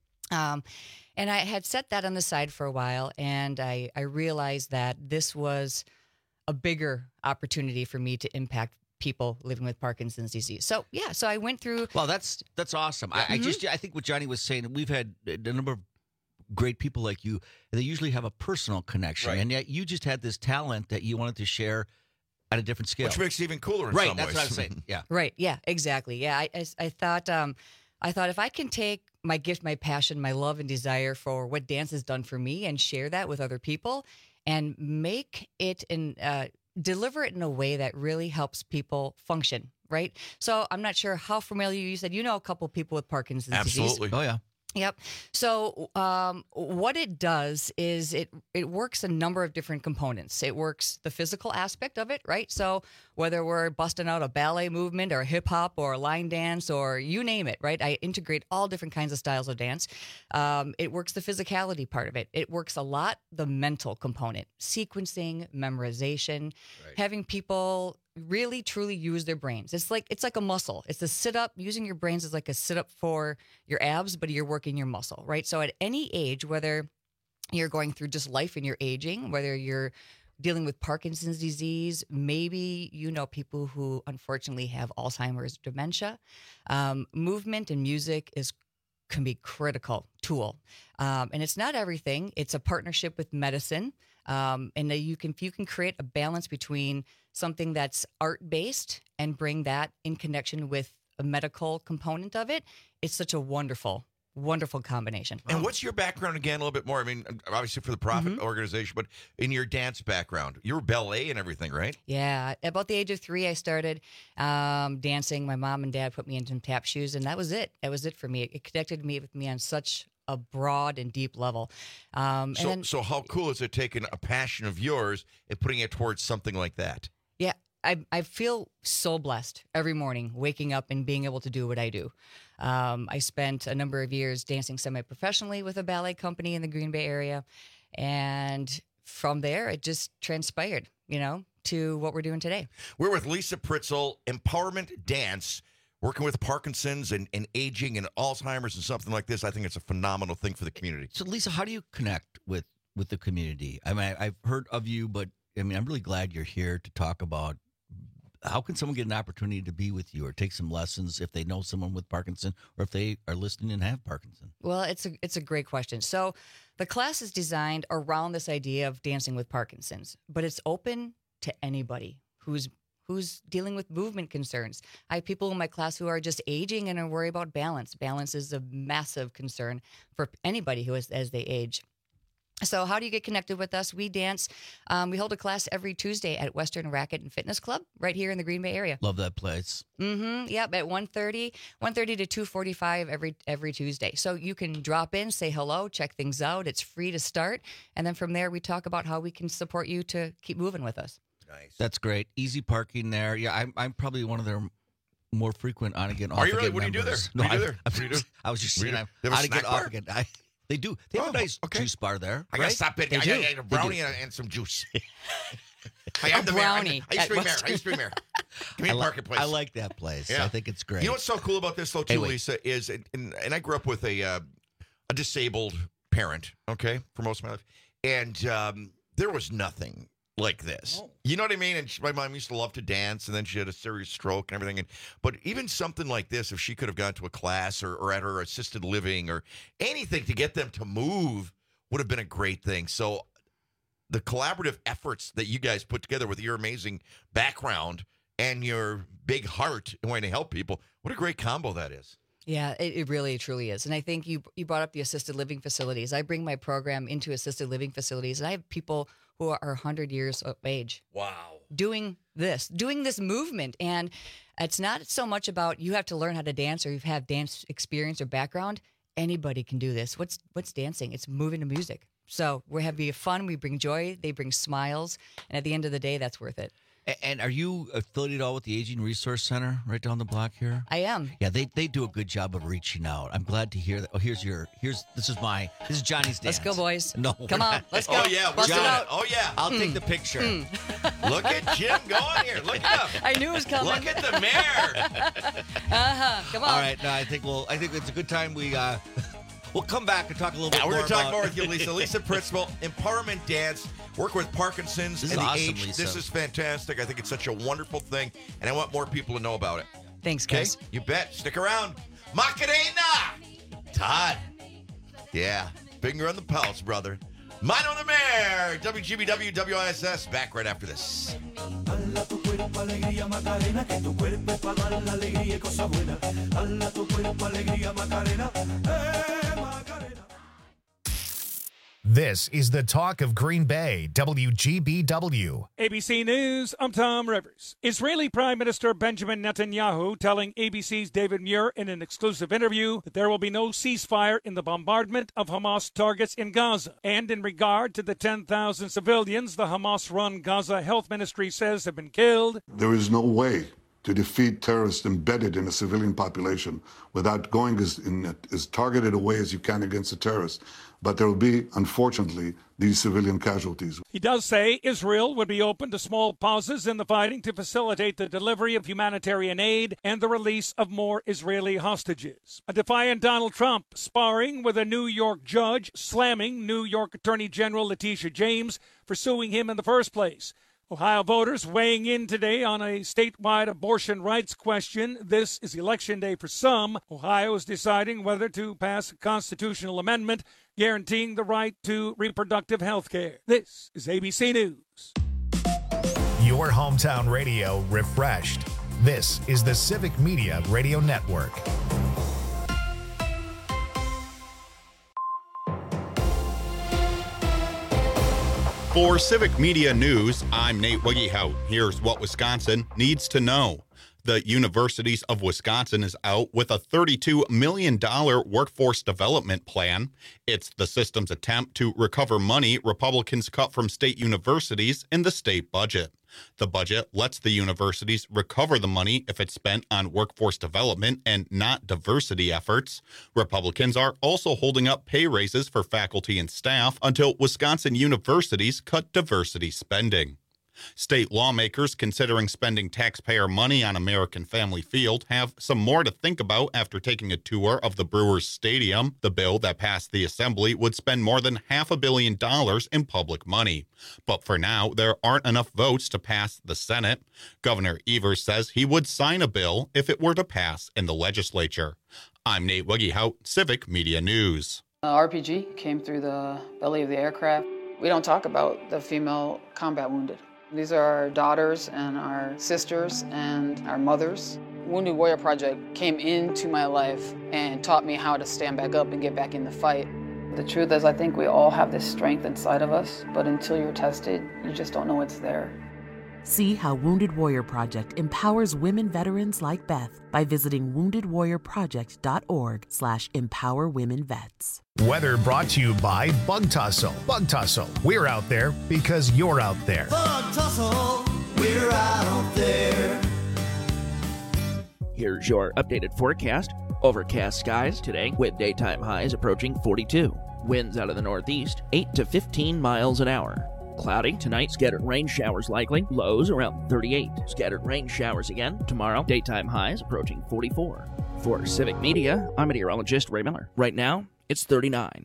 S18: Um, and I had set that on the side for a while, and I, I realized that this was a bigger opportunity for me to impact people living with Parkinson's disease. So, yeah, so I went through.
S14: Well, that's that's awesome. I, I
S18: Mhm.
S14: just I think what Johnny was saying, we've had a number of great people like you. And they usually have a personal connection,
S6: Right.
S14: and yet you just had this talent that you wanted to share at a different scale,
S6: Which makes it even cooler in
S14: right?
S6: some
S14: That's
S6: ways.
S14: what I was saying. Yeah.
S18: Right. Yeah, exactly. Yeah. I, I, I thought, um, I thought if I can take my gift, my passion, my love and desire for what dance has done for me and share that with other people and make it in, uh, deliver it in a way that really helps people function, right? So I'm not sure how familiar you said, you know, a couple people with Parkinson's
S6: Absolutely.
S18: disease.
S14: Oh, yeah.
S18: Yep. So um, what it does is it it works a number of different components. It works the physical aspect of it, right? So whether we're busting out a ballet movement or hip hop or line dance or you name it, right? I integrate all different kinds of styles of dance. Um, it works the physicality part of it. It works a lot the mental component, sequencing, memorization, having people really truly use their brains. It's like it's like a muscle. It's a sit up. Using your brains is like a sit up for your abs, but you're working your muscle, right? So at any age, whether you're going through just life and you're aging, whether you're dealing with Parkinson's disease, maybe you know people who unfortunately have Alzheimer's, dementia, um, movement and music is can be critical tool. Um, and it's not everything. It's a partnership with medicine. Um, and that you can you can create a balance between something that's art-based and bring that in connection with a medical component of it. It's such a wonderful, wonderful combination.
S6: And what's your background again, a little bit more? I mean, obviously for the profit
S18: Mm-hmm.
S6: organization, but in your dance background, you were ballet and everything, right?
S18: Yeah. About the age of three, I started um, dancing. My mom and dad put me into tap shoes, and that was it. That was it for me. It connected me with me on such a broad and deep level. Um,
S6: So,
S18: and then,
S6: so how cool is it taking a passion of yours and putting it towards something like that?
S18: yeah, I, I feel so blessed every morning waking up and being able to do what I do. Um, I spent a number of years dancing semi-professionally with a ballet company in the Green Bay area. And from there, it just transpired, you know, to what we're doing today.
S6: We're with Lisa Pritzl, Empowerment Dance, working with Parkinson's and, and aging and Alzheimer's and something like this. I think it's a phenomenal thing for the community.
S14: So, Lisa, how do you connect with, with the community? I mean, I, I've heard of you, but I mean, I'm really glad you're here to talk about how can someone get an opportunity to be with you or take some lessons if they know someone with Parkinson or if they are listening and have Parkinson?
S18: Well, it's a it's a great question. So the class is designed around this idea of dancing with Parkinson's, but it's open to anybody who's who's dealing with movement concerns. I have people in my class who are just aging and are worried about balance. Balance is a massive concern for anybody who is as they age. So how do you get connected with us? We dance. Um, we hold a class every Tuesday at Western Racket and Fitness Club right here in the Green Bay area.
S14: Love that place.
S18: Mm-hmm. Yep, at one thirty, one thirty to two forty-five every every Tuesday. So you can drop in, say hello, check things out. It's free to start. And then from there, we talk about how we can support you to keep moving with us.
S6: Nice.
S14: That's great. Easy parking there. Yeah, I'm, I'm probably one of their more frequent on again, off
S6: Are you really?
S14: again
S6: What do you do there?
S14: members.
S6: What do you do
S14: I-
S6: there?
S14: I,
S6: What do you do?
S14: I was just
S6: What do you
S14: saying,
S6: do?
S14: I'm
S6: They have a
S14: on again,
S6: snack
S14: off
S6: bar?
S14: again. I, they do. They have
S6: Oh,
S14: a nice
S6: okay.
S14: juice bar there.
S6: I got to
S14: right?
S6: stop it.
S14: They
S6: I,
S14: do.
S6: I, I had a
S14: They do.
S6: brownie and, and some juice. I
S18: A
S6: am the mayor. I'm
S18: brownie
S6: the- I used to be
S18: at
S6: mayor. I used to be mayor. Give me
S14: I
S6: a
S14: li-
S6: marketplace.
S14: I like that place.
S6: Yeah.
S14: I think it's great.
S6: You know what's so cool about this, though, too,
S14: Hey, wait.
S6: Lisa, is, and, and I grew up with a uh, a disabled parent, okay, for most of my life, and um, there was nothing like this.
S14: Oh.
S6: You know what I mean? And she, my mom used to love to dance, and then she had a serious stroke and everything. And but even something like this, if she could have gone to a class or, or at her assisted living or anything to get them to move, would have been a great thing. So the collaborative efforts that you guys put together with your amazing background and your big heart and wanting to help people, what a great combo that is.
S18: Yeah, it, it really, truly is. And I think you you brought up the assisted living facilities. I bring my program into assisted living facilities, and I have people who are one hundred years of age.
S6: Wow.
S18: Doing this, doing this movement. And it's not so much about you have to learn how to dance or you have dance experience or background. Anybody can do this. What's what's dancing? It's moving to music. So we're having fun. We bring joy. They bring smiles. And at the end of the day, that's worth it.
S14: A- And are you affiliated at all with the Aging Resource Center right down the block here?
S18: I am.
S14: Yeah, they they do a good job of reaching out. I'm glad to hear that. Oh, here's your here's this is my this is Johnny's dance.
S18: Let's go, boys.
S14: No,
S18: Come
S14: we're
S18: on.
S14: not.
S18: Let's go.
S6: Oh, yeah.
S18: Bust
S6: we're
S18: it
S6: doing
S18: out.
S6: Oh, yeah.
S14: I'll take the picture.
S6: Look at Jim going here. Look it up.
S18: I knew it was coming.
S6: Look at the mayor.
S18: Uh-huh. Come on.
S14: All right, no, I think we'll I think it's a good time we uh we'll come back and talk a little
S6: Yeah,
S14: bit
S6: we're
S14: more
S6: going to talk
S14: about
S6: more with you, Lisa. Lisa Pritzl, Empowerment Dance, work with Parkinson's
S14: This is
S6: and the
S14: awesome,
S6: age.
S14: Lisa.
S6: This is fantastic. I think it's such a wonderful thing, and I want more people to know about it.
S18: Thanks,
S6: Okay?
S18: guys.
S6: You bet. Stick around. Macarena! Todd. Yeah. Finger on the pulse, brother. Mine on the Mayor. W G B W, W I S S. Back right after this.
S13: Dala tu cuerpo alegría Macarena, que tu cuerpo es para dar la alegría y cosa buena. Dala tu cuerpo alegría Macarena, eh Macarena.
S2: This is the talk of Green Bay, W G B W.
S3: A B C News, I'm Tom Rivers. Israeli Prime Minister Benjamin Netanyahu telling A B C's David Muir in an exclusive interview that there will be no ceasefire in the bombardment of Hamas targets in Gaza. And in regard to the ten thousand civilians the Hamas-run Gaza Health Ministry says have been killed,
S4: there is no way to defeat terrorists embedded in a civilian population without going as, in, as targeted a way as you can against the terrorists. But there will be, unfortunately, these civilian casualties.
S3: He does say Israel would be open to small pauses in the fighting to facilitate the delivery of humanitarian aid and the release of more Israeli hostages. A defiant Donald Trump sparring with a New York judge, slamming New York Attorney General Letitia James for suing him in the first place. Ohio voters weighing in today on a statewide abortion rights question. This is election day for some. Ohio is deciding whether to pass a constitutional amendment guaranteeing the right to reproductive health care. This is A B C News.
S2: Your hometown radio refreshed. This is the Civic Media Radio Network.
S9: For Civic Media News, I'm Nate Wiggyhout. Here's what Wisconsin needs to know. The Universities of Wisconsin is out with a thirty-two million dollars workforce development plan. It's the system's attempt to recover money Republicans cut from state universities in the state budget. The budget lets the universities recover the money if it's spent on workforce development and not diversity efforts. Republicans are also holding up pay raises for faculty and staff until Wisconsin universities cut diversity spending. State lawmakers considering spending taxpayer money on American Family Field have some more to think about after taking a tour of the Brewers Stadium. The bill that passed the Assembly would spend more than half a billion dollars in public money. But for now, there aren't enough votes to pass the Senate. Governor Evers says he would sign a bill if it were to pass in the legislature. I'm Nate Wiggyhout, Civic Media News.
S19: Uh, R P G came through the belly of the aircraft. We don't talk about the female combat wounded. These are our daughters and our sisters and our mothers. Wounded Warrior Project came into my life and taught me how to stand back up and get back in the fight. The truth is, I think we all have this strength inside of us, but until you're tested, you just don't know it's there.
S20: See how Wounded Warrior Project empowers women veterans like Beth by visiting wounded warrior project dot org slash empower women vets.
S2: Weather brought to you by Bug Tussle. Bug Tussle, we're out there because you're out there.
S13: Bug Tussle, we're out there.
S11: Here's your updated forecast. Overcast skies today with daytime highs approaching forty-two. Winds out of the northeast, eight to fifteen miles an hour. Cloudy tonight, scattered rain showers likely, lows around thirty-eight. Scattered rain showers again tomorrow, daytime highs approaching forty-four. For Civic Media, I'm meteorologist Ray Miller. Right now, it's thirty-nine.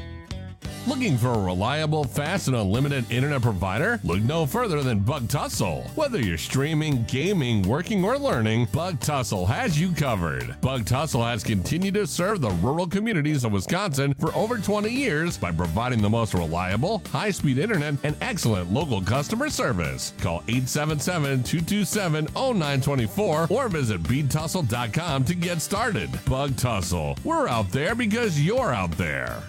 S21: Looking for a reliable, fast, and unlimited internet provider? Look no further than Bug Tussle. Whether you're streaming, gaming, working, or learning, Bug Tussle has you covered. Bug Tussle has continued to serve the rural communities of Wisconsin for over twenty years by providing the most reliable, high-speed internet and excellent local customer service. Call eight seven seven, two two seven, zero nine two four or visit bead tussle dot com to get started. Bug Tussle. We're out there because you're out there.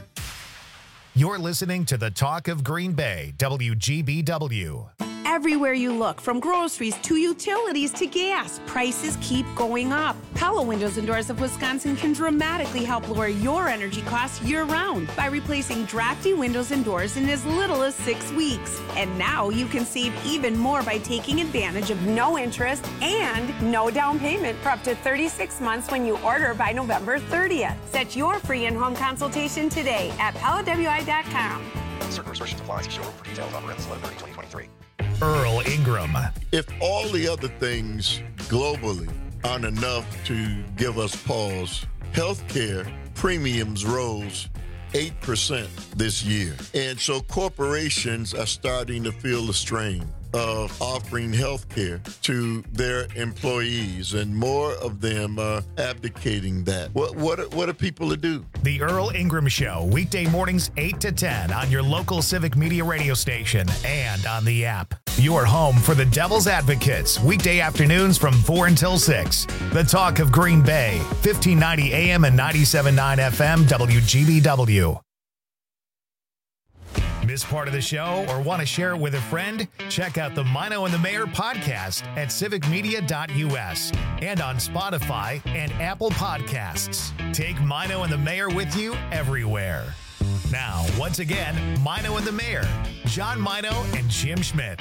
S2: You're listening to the Talk of Green Bay, W G B W.
S22: Everywhere you look, from groceries to utilities to gas, prices keep going up. Pella Windows and Doors of Wisconsin can dramatically help lower your energy costs year-round by replacing drafty windows and doors in as little as six weeks. And now you can save even more by taking advantage of no interest and no down payment for up to thirty-six months when you order by November thirtieth. Set your free in-home consultation today at pella w i dot com.
S23: Certain restrictions apply. See showroom for details on rents eleven thirty twenty twenty-three.
S2: Earl Ingram.
S24: If all the other things globally aren't enough to give us pause, healthcare premiums rose eight percent this year. And so corporations are starting to feel the strain of offering health care to their employees, and more of them are abdicating that. What what what are people to do?
S2: The Earl Ingram Show, weekday mornings eight to ten on your local Civic Media radio station and on the app. Your home for the Devil's Advocates, weekday afternoons from four until six. The Talk of Green Bay, fifteen ninety A M and ninety-seven point nine F M, W G B W. Miss part of the show or want to share it with a friend? Check out the Mino and the Mayor podcast at civic media dot U S and on Spotify and Apple Podcasts. Take Mino and the Mayor with you everywhere. Now, once again, Mino and the Mayor, John Mino and Jim Schmidt.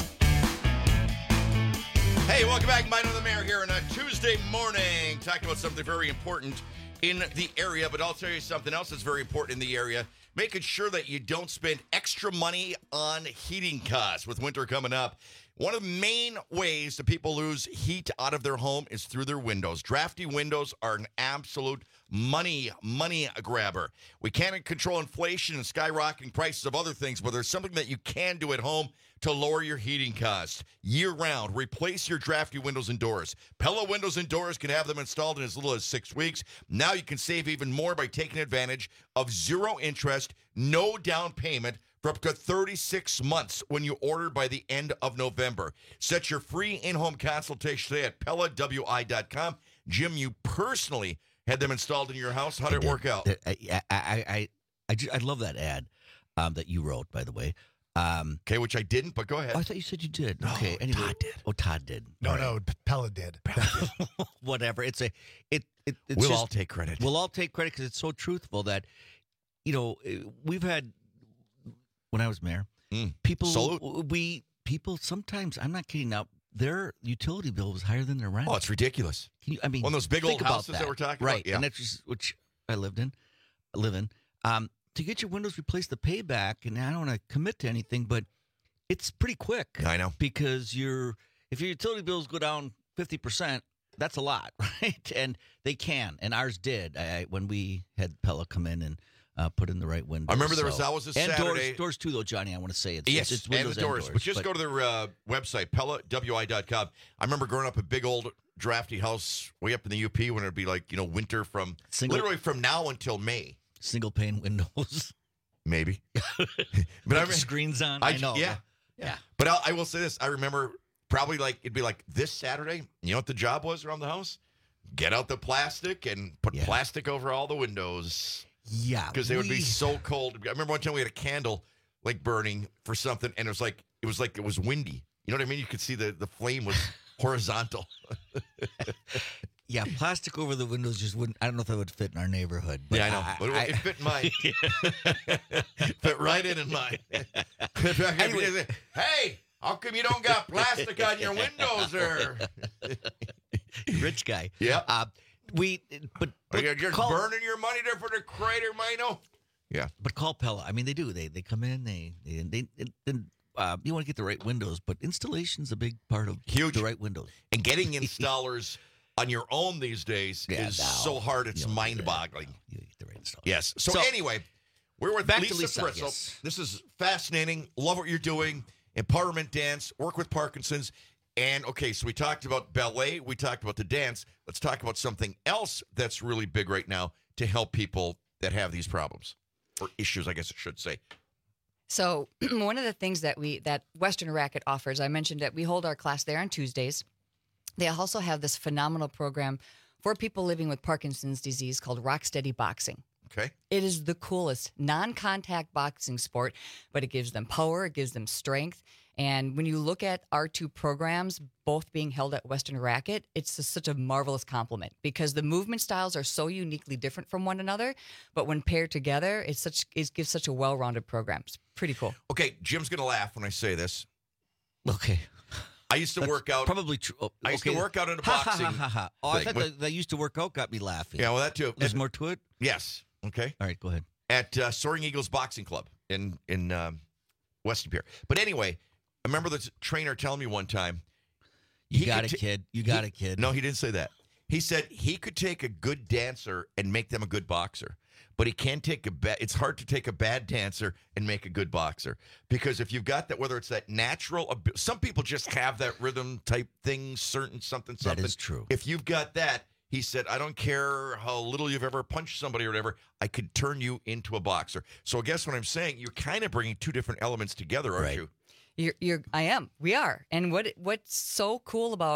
S6: Hey, welcome back. Mino and the Mayor here on a Tuesday morning, talking about something very important in the area, but I'll tell you something else that's very important in the area. Making sure that you don't spend extra money on heating costs with winter coming up. One of the main ways that people lose heat out of their home is through their windows. Drafty windows are an absolute money, money grabber. We can't control inflation and skyrocketing prices of other things, but there's something that you can do at home to lower your heating costs. Year-round, replace your drafty windows and doors. Pella Windows and Doors can have them installed in as little as six weeks. Now you can save even more by taking advantage of zero interest, no down payment for up to thirty-six months when you order by the end of November. Set your free in-home consultation today at Pella W I dot com. Jim, you personally had them installed in your house. How did, did it work out?
S14: I I I, I, I love that ad um, that you wrote, by the way. Um,
S6: okay, which I didn't, but go ahead.
S14: Oh, I thought you said you did.
S6: No,
S14: okay, anyway.
S6: Todd did.
S14: Oh, Todd did.
S15: No,
S14: all
S15: no,
S14: right.
S15: Pella did.
S14: Whatever. It's a. It. it it's
S6: we'll
S14: just,
S6: all take credit.
S14: We'll all take credit because it's so truthful that, you know, we've had. When I was mayor,
S6: mm.
S14: people
S6: Salute.
S14: we people sometimes I'm not kidding now. Their utility bill was higher than their rent.
S6: Oh, it's ridiculous.
S14: Can you, I mean,
S6: one of those big old
S14: about
S6: houses that. that we're talking
S14: right.
S6: about, yeah.
S14: And that's just which I lived in, live in. Um, to get your windows replaced, the payback, and I don't want to commit to anything, but it's pretty quick.
S6: I know
S14: because you're if your utility bills go down fifty percent, that's a lot, right? And they can, and ours did. I, when we had Pella come in and. Uh, put in the right windows.
S6: I remember there
S14: so.
S6: was always a
S14: and
S6: Saturday.
S14: Doors, doors too, though, Johnny. I want to say it's
S6: yes,
S14: it's, it's
S6: and
S14: windows
S6: the doors.
S14: and doors.
S6: But just
S14: but,
S6: go to their uh, website, Pella W I dot com. I remember growing up a big old drafty house way up in the U P when it'd be like you know winter from
S14: Single,
S6: literally from now until May.
S14: Single pane windows,
S6: maybe. but
S14: I
S6: I
S14: mean, screens on. I, I know.
S6: Yeah,
S14: yeah.
S6: But I'll, I will say this: I remember probably like it'd be like this Saturday. You know what the job was around the house? Get out the plastic and put
S14: yeah.
S6: plastic over all the windows.
S14: Yeah,
S6: because they would be so cold. I remember one time we had a candle like burning for something, and it was like it was like it was windy. You know what I mean? You could see the, the flame was horizontal.
S14: Yeah, plastic over the windows just wouldn't. I don't know if that would fit in our neighborhood. But
S6: yeah, I know.
S14: I,
S6: but it,
S14: I,
S6: it fit in mine. Fit right in in mine. Anyway. Hey, how come you don't got plastic on your windows there?
S14: Rich guy.
S6: Yeah.
S14: Uh, We, but, but
S6: you're just
S14: call,
S6: burning your money there for the crater, Mino. Yeah,
S14: but call Pella. I mean, they do. They they come in. They they they. they uh, you want to get the right windows, but installation's a big part of
S6: Huge.
S14: the right windows.
S6: And getting installers on your own these days
S14: yeah,
S6: is
S14: no,
S6: so hard. It's mind-boggling.
S14: You get the right installer.
S6: Yes. So,
S14: so
S6: anyway, we're with
S14: back
S6: Lisa,
S14: to Lisa
S6: Fritzel.
S14: yes.
S6: This is fascinating. Love what you're doing. Empowerment dance. Work with Parkinson's. And, okay, so we talked about ballet. We talked about the dance. Let's talk about something else that's really big right now to help people that have these problems or issues, I guess I should say.
S18: So one of the things that we that Western Racket offers, I mentioned that we hold our class there on Tuesdays. They also have this phenomenal program for people living with Parkinson's disease called Rocksteady Boxing.
S6: Okay.
S18: It is the coolest non-contact boxing sport, but it gives them power, it gives them strength. And when you look at our two programs, both being held at Western Racket, it's just such a marvelous complement because the movement styles are so uniquely different from one another. But when paired together, it's such it gives such a well-rounded program. It's pretty cool.
S6: Okay, Jim's going to laugh when I say this.
S14: Okay.
S6: I used to
S14: That's
S6: work out.
S14: Probably true. Oh,
S6: I used
S14: okay.
S6: to work out in a
S14: Ha, ha,
S6: boxing.
S14: ha, ha, ha. Oh, I
S6: thing.
S14: thought that, that used to work out got me laughing.
S6: Yeah, well, that too.
S14: There's
S6: And-
S14: more to it?
S6: Yes. Okay.
S14: All right, go ahead.
S6: At uh, Soaring Eagles Boxing Club in in um, Weston Pier. But anyway, I remember the trainer telling me one time.
S14: You
S6: he
S14: got
S6: could
S14: it,
S6: ta-
S14: kid. You got
S6: he-
S14: it, kid.
S6: No, he didn't say that. He said he could take a good dancer and make them a good boxer, but he can't take a bad. It's hard to take a bad dancer and make a good boxer because if you've got that, whether it's that natural, ab- some people just have that rhythm type thing, certain something something.
S14: That is true.
S6: If you've got that, he said, I don't care how little you've ever punched somebody or whatever, I could turn you into a boxer. So I guess what I'm saying, you're kind of bringing two different elements together, aren't
S14: Right.
S6: you?
S18: You're, you're, I am. We are. And what what's so cool about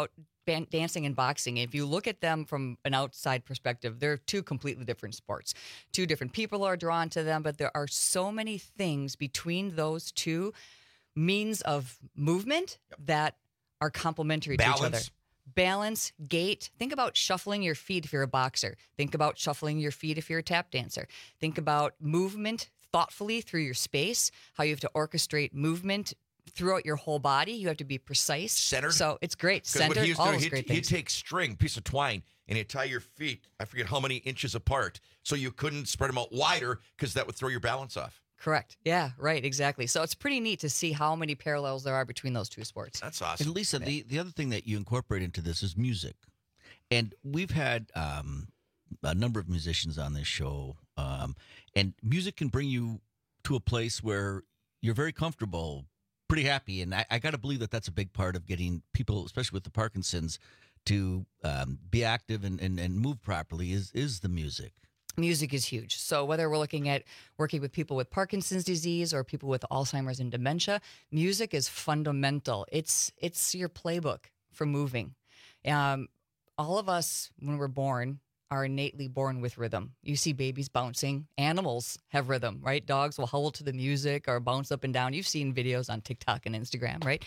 S18: ban- dancing and boxing, if you look at them from an outside perspective, they're two completely different sports. Two different people are drawn to them, but there are so many things between those two means of movement yep. that are complementary
S6: Balance.
S18: to each other. Balance, gait. Think about shuffling your feet if you're a boxer. Think about shuffling your feet if you're a tap dancer. Think about movement thoughtfully through your space, how you have to orchestrate movement throughout your whole body. You have to be precise.
S6: Centered.
S18: So it's great. Centered,
S6: he
S18: all
S6: do,
S18: those
S6: he'd,
S18: great
S6: he'd
S18: things.
S6: take string, piece of twine, and he'd tie your feet, I forget how many inches apart, so you couldn't spread them out wider because that would throw your balance off.
S18: Correct. Yeah, right, exactly. So it's pretty neat to see how many parallels there are between those two sports.
S6: That's awesome.
S14: And Lisa,
S18: yeah.
S14: the, the other thing that you incorporate into this is music. And we've had um, a number of musicians on this show, um, and music can bring you to a place where you're very comfortable, pretty happy. And I, I got to believe that that's a big part of getting people, especially with the Parkinson's, to um, be active and, and, and move properly is is the music.
S18: Music is huge. So whether we're looking at working with people with Parkinson's disease or people with Alzheimer's and dementia, music is fundamental. It's it's your playbook for moving. Um, all of us, when we're born, are innately born with rhythm. You see babies bouncing. Animals have rhythm, right? Dogs will howl to the music or bounce up and down. You've seen videos on TikTok and Instagram, right?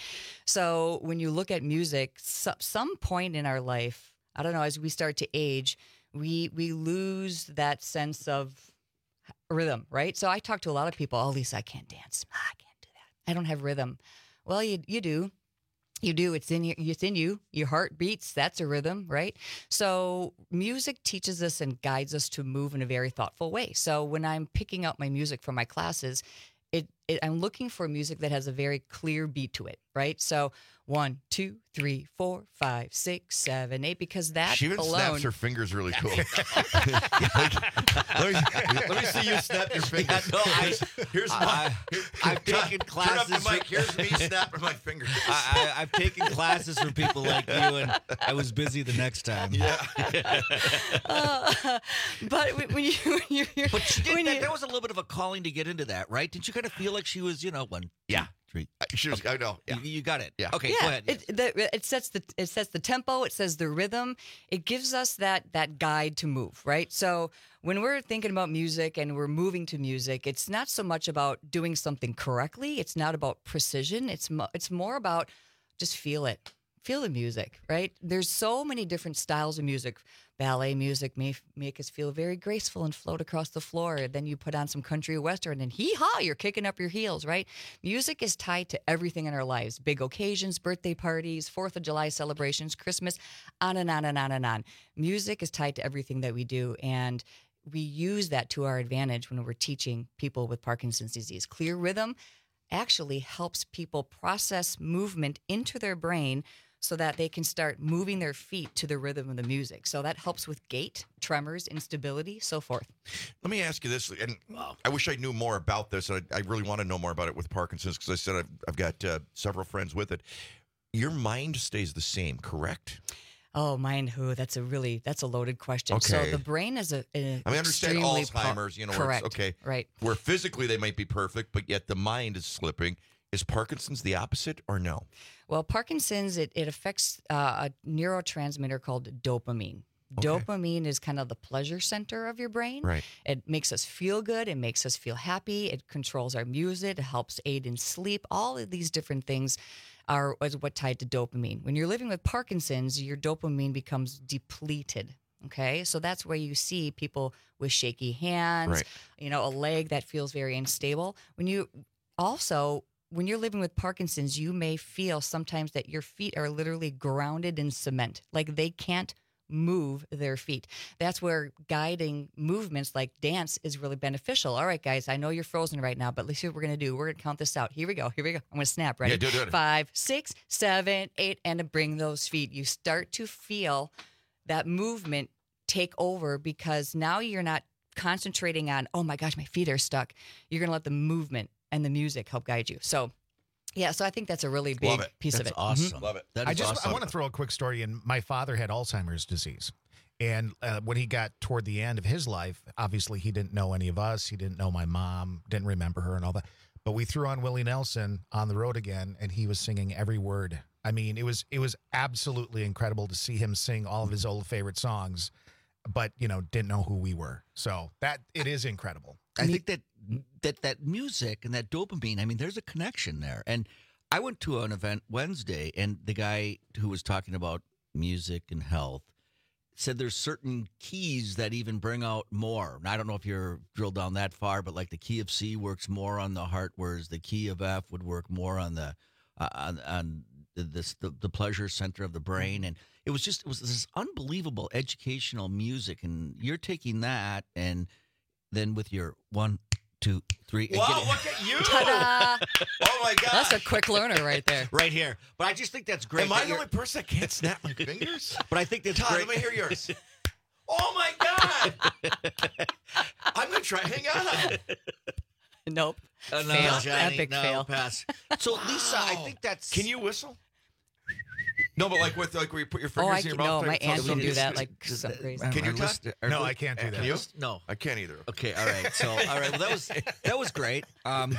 S18: So when you look at music, some, some point in our life, I don't know, as we start to age, we we lose that sense of rhythm, right? So I talk to a lot of people, oh, Lisa, I can't dance. Ah, I can't do that. I don't have rhythm. Well, you you do. You do. It's in you. It's in you. Your heart beats. That's a rhythm, right? So music teaches us and guides us to move in a very thoughtful way. So when I'm picking out my music for my classes, it, it I'm looking for music that has a very clear beat to it, right? So one, two, three, four, five, six, seven, eight, because that
S6: She even
S18: alone.
S6: snaps her fingers really cool. let, me, let me see you snap your fingers.
S14: Yeah, no, I,
S6: Here's
S14: I,
S6: my.
S14: I, I've
S6: turn,
S14: taken
S6: turn
S14: classes.
S6: up the mic.
S14: for-
S6: Here's me snapping my fingers.
S14: I, I, I've taken classes from people like you, and I was busy the next time.
S6: Yeah.
S18: Uh, but when when you, when you
S14: But she did
S18: when
S14: that,
S18: you-
S14: that was a little bit of a calling to get into that, right? Didn't you kind of feel like she was, you know, one,
S6: Yeah.
S14: three?
S6: She was. I know. Yeah.
S14: You, you got it.
S6: Yeah.
S14: Okay,
S18: yeah,
S14: go ahead.
S18: It, the, it sets the it sets the tempo. It says the rhythm. It gives us that that guide to move, right? So when we're thinking about music and we're moving to music, it's not so much about doing something correctly. It's not about precision. It's mo- it's more about just feel it, feel the music, right? There's so many different styles of music. Ballet music may f- make us feel very graceful and float across the floor. Then you put on some country or western and hee-haw, you're kicking up your heels, right? Music is tied to everything in our lives. Big occasions, birthday parties, fourth of July celebrations, Christmas, on and on and on and on. Music is tied to everything that we do, and we use that to our advantage when we're teaching people with Parkinson's disease. Clear rhythm actually helps people process movement into their brain so that they can start moving their feet to the rhythm of the music. So that helps with gait, tremors, instability, so forth.
S6: Let me ask you this, and I wish I knew more about this. I, I really want to know more about it with Parkinson's because I said I've, I've got uh, several friends with it. Your mind stays the same, correct?
S18: Oh, mind who? That's a really, that's a loaded question.
S6: Okay.
S18: So the brain is a, a
S6: I mean, I understand
S18: extremely
S6: Alzheimer's, you know, where
S18: correct.
S6: it's, okay,
S18: Right.
S6: where physically they might be perfect, but yet the mind is slipping. Is Parkinson's the opposite or no?
S18: Well, Parkinson's, it, it affects uh, a neurotransmitter called dopamine.
S6: Okay.
S18: Dopamine is kind of the pleasure center of your brain.
S6: Right.
S18: It makes us feel good. It makes us feel happy. It controls our music. It helps aid in sleep. All of these different things are is what tied to dopamine. When you're living with Parkinson's, your dopamine becomes depleted. Okay, so that's where you see people with shaky hands,
S6: Right.
S18: you know, a leg that feels very unstable. When you also when you're living with Parkinson's, you may feel sometimes that your feet are literally grounded in cement, like they can't move their feet. That's where guiding movements like dance is really beneficial. All right, guys, I know you're frozen right now, but let's see what we're going to do. We're going to count this out. Here we go. Here we go. I'm going to snap. Ready?
S6: Yeah, do it, do it.
S18: Five, six, seven, eight, and to bring those feet. You start to feel that movement take over because now you're not concentrating on, oh my gosh, my feet are stuck. You're going to let the movement and the music help guide you. So, yeah, so I think that's a really big
S6: Love it.
S18: piece
S14: That's
S18: of it.
S14: awesome.
S6: Love it.
S14: That
S15: I
S14: is
S15: just
S14: awesome.
S15: I want to throw a quick story in. My father had Alzheimer's disease. And uh, when he got toward the end of his life, obviously he didn't know any of us. He didn't know my mom, didn't remember her and all that. But we threw on Willie Nelson on the road again, and he was singing every word. I mean, it was it was absolutely incredible to see him sing all of his old favorite songs, but you know, didn't know who we were. So that it is incredible.
S14: I think that that that music and that dopamine, I mean, there's a connection there. And I went to an event Wednesday, and the guy who was talking about music and health said there's certain keys that even bring out more. And I don't know if you're drilled down that far, but like the key of C works more on the heart, whereas the key of F would work more on the uh, on, on this the, the pleasure center of the brain. And it was just it was this unbelievable educational music. And you're taking that, and then with your one, two, three.
S6: Wow,
S14: get it.
S6: look at you.
S18: Ta-da.
S6: Oh, my God.
S18: That's a quick learner right there.
S14: Right here. But I just think that's great.
S6: Am I
S14: that
S6: the
S14: you're-
S6: only person that can't snap my fingers?
S14: But I think that's
S6: Todd,
S14: great.
S6: let me hear yours. Oh, my God. I'm going to try. Hang on.
S18: Nope.
S14: Uh, no,
S18: Fail.
S14: Johnny,
S18: Epic
S14: no,
S18: fail.
S14: pass. So, Lisa, I
S6: Wow.
S14: think that's.
S6: Can you whistle? No, but like with like where you put your
S18: Oh,
S6: fingers
S18: I
S6: in your
S18: can,
S6: mouth.
S18: no, my
S6: like,
S18: aunt
S6: so-
S18: can do
S6: it's-
S18: that
S6: it's-
S18: like so crazy.
S6: Can you,
S14: Our
S6: Todd?
S14: list- our
S15: No,
S14: li-
S15: I can't do
S14: uh,
S15: that.
S6: Can you?
S14: No.
S6: I can't either.
S14: Okay, all right. So, all right. Well, that was that was great. Um,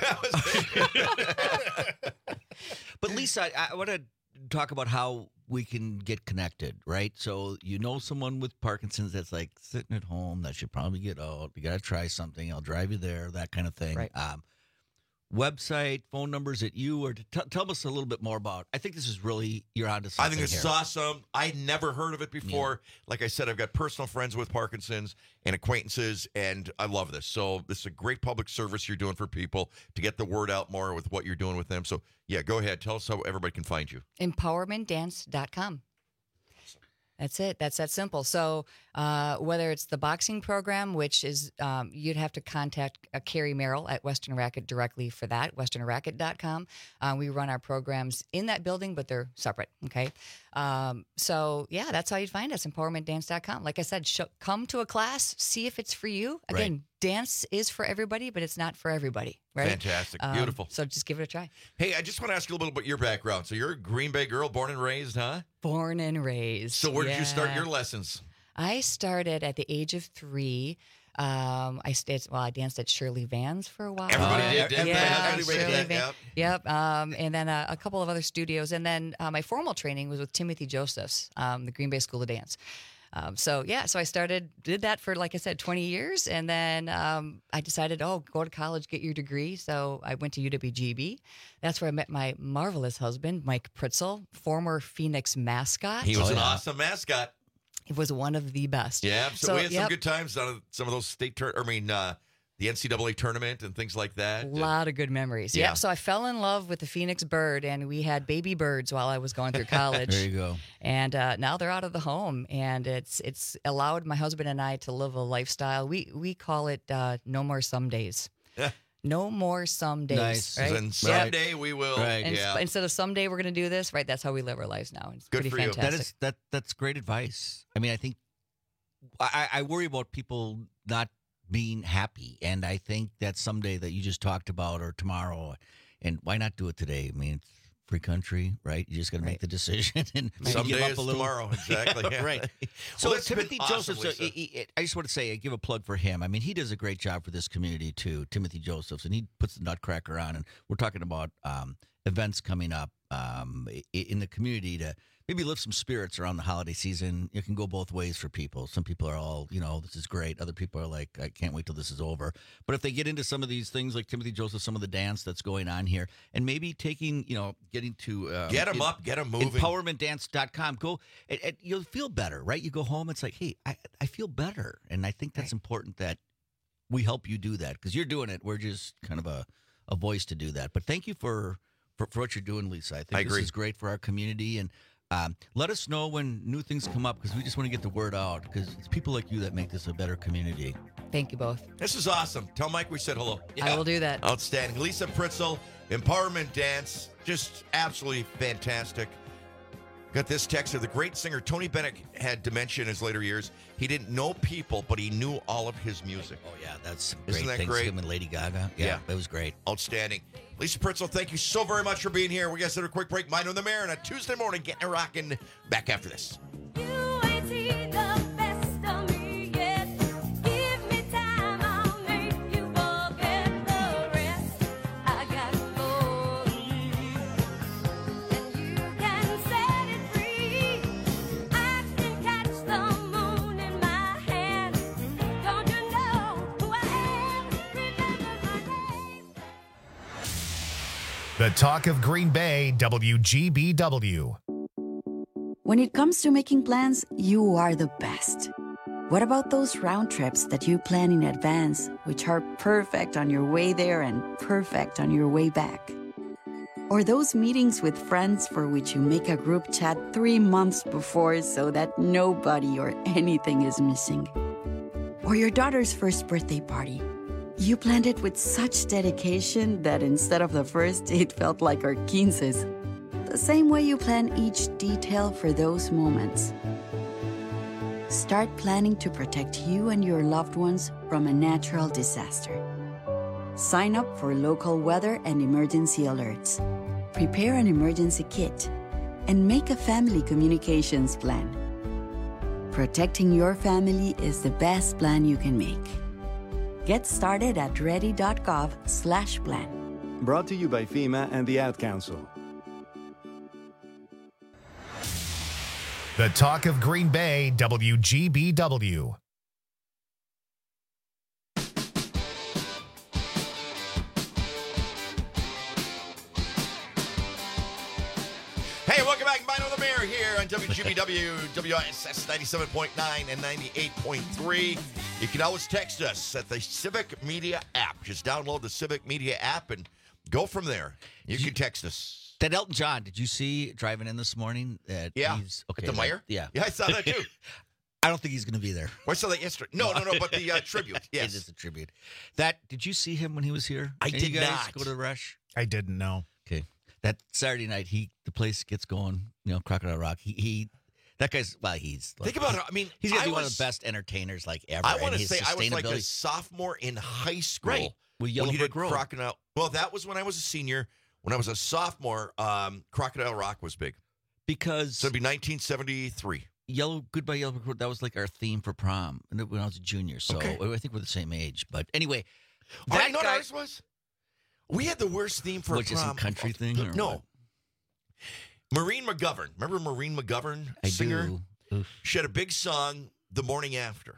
S14: but Lisa, I, I want to talk about how we can get connected, right? So you know someone with Parkinson's that's like sitting at home that should probably get out. You got to try something. I'll drive you there. That kind of thing.
S18: Right.
S14: Um, website, phone numbers at you, or to t- tell us a little bit more about. I think this is really you're onto
S6: I
S14: something.
S6: think this
S14: here.
S6: is awesome. I never heard of it before. Like I said, I've got personal friends with Parkinson's and acquaintances, and I love this. So this is a great public service you're doing for people to get the word out more with what you're doing with them. So yeah, go ahead. Tell us how everybody can find you.
S18: empowerment dance dot com. That's it. That's that simple. So uh, whether it's the boxing program, which is um, you'd have to contact uh, Carrie Merrill at Western Racket directly for that, western racket dot com. Uh, we run our programs in that building, but they're separate. Okay. Um, so, yeah, that's how you find us, empowerment dance dot com. Like I said, sh- come to a class, see if it's for you. Again,
S6: Right.
S18: dance is for everybody, but it's not for everybody. Right.
S6: Fantastic.
S18: Um,
S6: Beautiful.
S18: So just give it a try.
S6: Hey, I just want to ask you a little bit about your background. So you're a Green Bay girl, born and raised, huh?
S18: Born and raised.
S6: So where did you start
S18: Yeah.
S6: your lessons?
S18: I started at the age of three. Um, I stayed, well, I danced at Shirley Vans for a while.
S6: Everybody did, didn't they?
S18: Yeah,
S6: Everybody
S18: Shirley
S6: did,
S18: Van- Yep. Um, and then uh, a couple of other studios. And then uh, my formal training was with Timothy Josephs, um, the Green Bay School of Dance. Um, so, yeah, so I started, did that for, like I said, twenty years. And then um, I decided, oh, go to college, get your degree. So I went to U W G B. That's where I met my marvelous husband, Mike Pritzel, former Phoenix mascot.
S6: He was an awesome mascot.
S18: It was one of the best.
S6: Yeah, so,
S18: So,
S6: we had some
S18: yep.
S6: good times on some of those state, tur- I mean, uh, the N C double A tournament and things like that.
S18: A lot of good memories.
S6: Yeah.
S18: Yeah. So I fell in love with the Phoenix bird, and we had baby birds while I was going through college.
S14: There you go.
S18: And uh, now they're out of the home, and it's it's allowed my husband and I to live a lifestyle. We we call it uh, no more some days. No more some days.
S6: Nice.
S18: Right?
S6: And someday we will.
S14: Right.
S18: And
S6: yeah.
S18: sp- instead of someday we're going to do this, right? That's how we live our lives now. It's
S6: Good
S18: pretty
S6: for you.
S18: fantastic.
S14: That is that that's great advice. I mean, I think I, I worry about people not being happy, and I think that someday that you just talked about, or tomorrow, and why not do it today? I mean, it's free country, right? You just got to make the decision and maybe
S6: Someday
S14: give up
S6: is
S14: a little.
S6: tomorrow, exactly. Yeah.
S14: Right.
S6: Well,
S14: So
S6: it's been
S14: Timothy
S6: awesome,
S14: Joseph, so
S6: Lisa.
S14: he- he- I just want to say, I give a plug for him. I mean, he does a great job for this community too, Timothy Josephs, and he puts the Nutcracker on. And we're talking about um, events coming up um, i- in the community to maybe lift some spirits around the holiday season. It can go both ways for people. Some people are all, you know, this is great. Other people are like, I can't wait till this is over. But if they get into some of these things like Timothy Joseph, some of the dance that's going on here, and maybe taking, you know, getting to um,
S6: Get 'em
S14: in-
S6: up, get 'em moving.
S14: empowerment dance dot com. Go, and, and you'll feel better, right? You go home, it's like, hey, I, I feel better. And I think that's important that we help you do that because you're doing it. We're just kind of a, a voice to do that. But thank you for, for, for what you're doing, Lisa. I think
S6: I
S14: this
S6: agree.
S14: is great for our community. And um, let us know when new things come up because we just want to get the word out because it's people like you that make this a better community.
S18: Thank you both.
S6: This is awesome. Tell Mike we said hello.
S18: I will do that.
S6: Outstanding. Lisa Pritzel, Empowerment Dance, just absolutely fantastic. Got this text here. The great singer Tony Bennett had dementia in his later years. He didn't know people, but he knew all of his music.
S14: Oh, yeah, that's
S6: Isn't
S14: great.
S6: that
S14: Thanks
S6: great?
S14: him and Lady Gaga. Yeah,
S6: Yeah.
S14: that was great.
S6: Outstanding. Lisa Pritzel, thank you so very much for being here. We got to take a quick break. Mind on the Mayor on a Tuesday morning, getting it rocking. Back after this.
S2: The talk of Green Bay, W G B W.
S1: When it comes to making plans, you are the best. What about those round trips that you plan in advance, which are perfect on your way there and perfect on your way back? Or those meetings with friends for which you make a group chat three months before so that nobody or anything is missing? Or your daughter's first birthday party. You planned it with such dedication that instead of the first, it felt like our quinces. The same way you plan each detail for those moments. Start planning to protect you and your loved ones from a natural disaster. Sign up for local weather and emergency alerts. Prepare an emergency kit. And make a family communications plan. Protecting your family is the best plan you can make. Get started at ready.gov slash plan.
S5: Brought to you by FEMA and the Ad Council.
S2: The talk of Green Bay, W G B W.
S6: Hey, welcome back. Mine with the Mayor here on W G B W, W I S S ninety-seven point nine and ninety-eight point three. You can always text us at the Civic Media app. Just download the Civic Media app and go from there. You can text us.
S14: That Elton John, did you see driving in this morning? That
S6: Yeah.
S14: He's, okay,
S6: At the Meyer?
S14: Yeah.
S6: Yeah, I saw that too.
S14: I don't think he's going to be there.
S6: Well, I saw that yesterday. No, no, no, but the uh, tribute. Yes.
S14: It is a tribute. That, did you see him when he was here?
S6: I
S14: Any
S6: did
S14: of you guys
S6: not.
S14: go to the Rush?
S15: I didn't know.
S14: Okay. That Saturday night, he the place gets going, you know, Crocodile Rock. He, he that guy's, well, he's. Like,
S6: Think about it. I mean,
S14: he's going to
S6: I
S14: be one of
S6: was-
S14: the best entertainers like ever.
S6: I
S14: and
S6: want to
S14: his
S6: say I was like a
S14: sustainability-
S6: sophomore in high school.
S14: Right. With Yellow
S6: when he
S14: Brick
S6: did
S14: Road.
S6: Crocodile. Well, that was when I was a senior. When I was a sophomore, um, Crocodile Rock was big.
S14: Because
S6: So it'd be nineteen seventy-three.
S14: Yellow Goodbye Yellow Brick Road, that was like our theme for prom and when I was a junior. So
S6: Okay.
S14: I think we're the same age. But anyway,
S6: Oh,
S14: that
S6: you know what
S14: guy,
S6: ours was? We had the worst theme for
S14: What, just some
S6: prom.
S14: country thing or
S6: No.
S14: what?
S6: Maureen McGovern. Remember Maureen McGovern,
S14: I
S6: singer?
S14: do. Oof.
S6: She had a big song the morning after.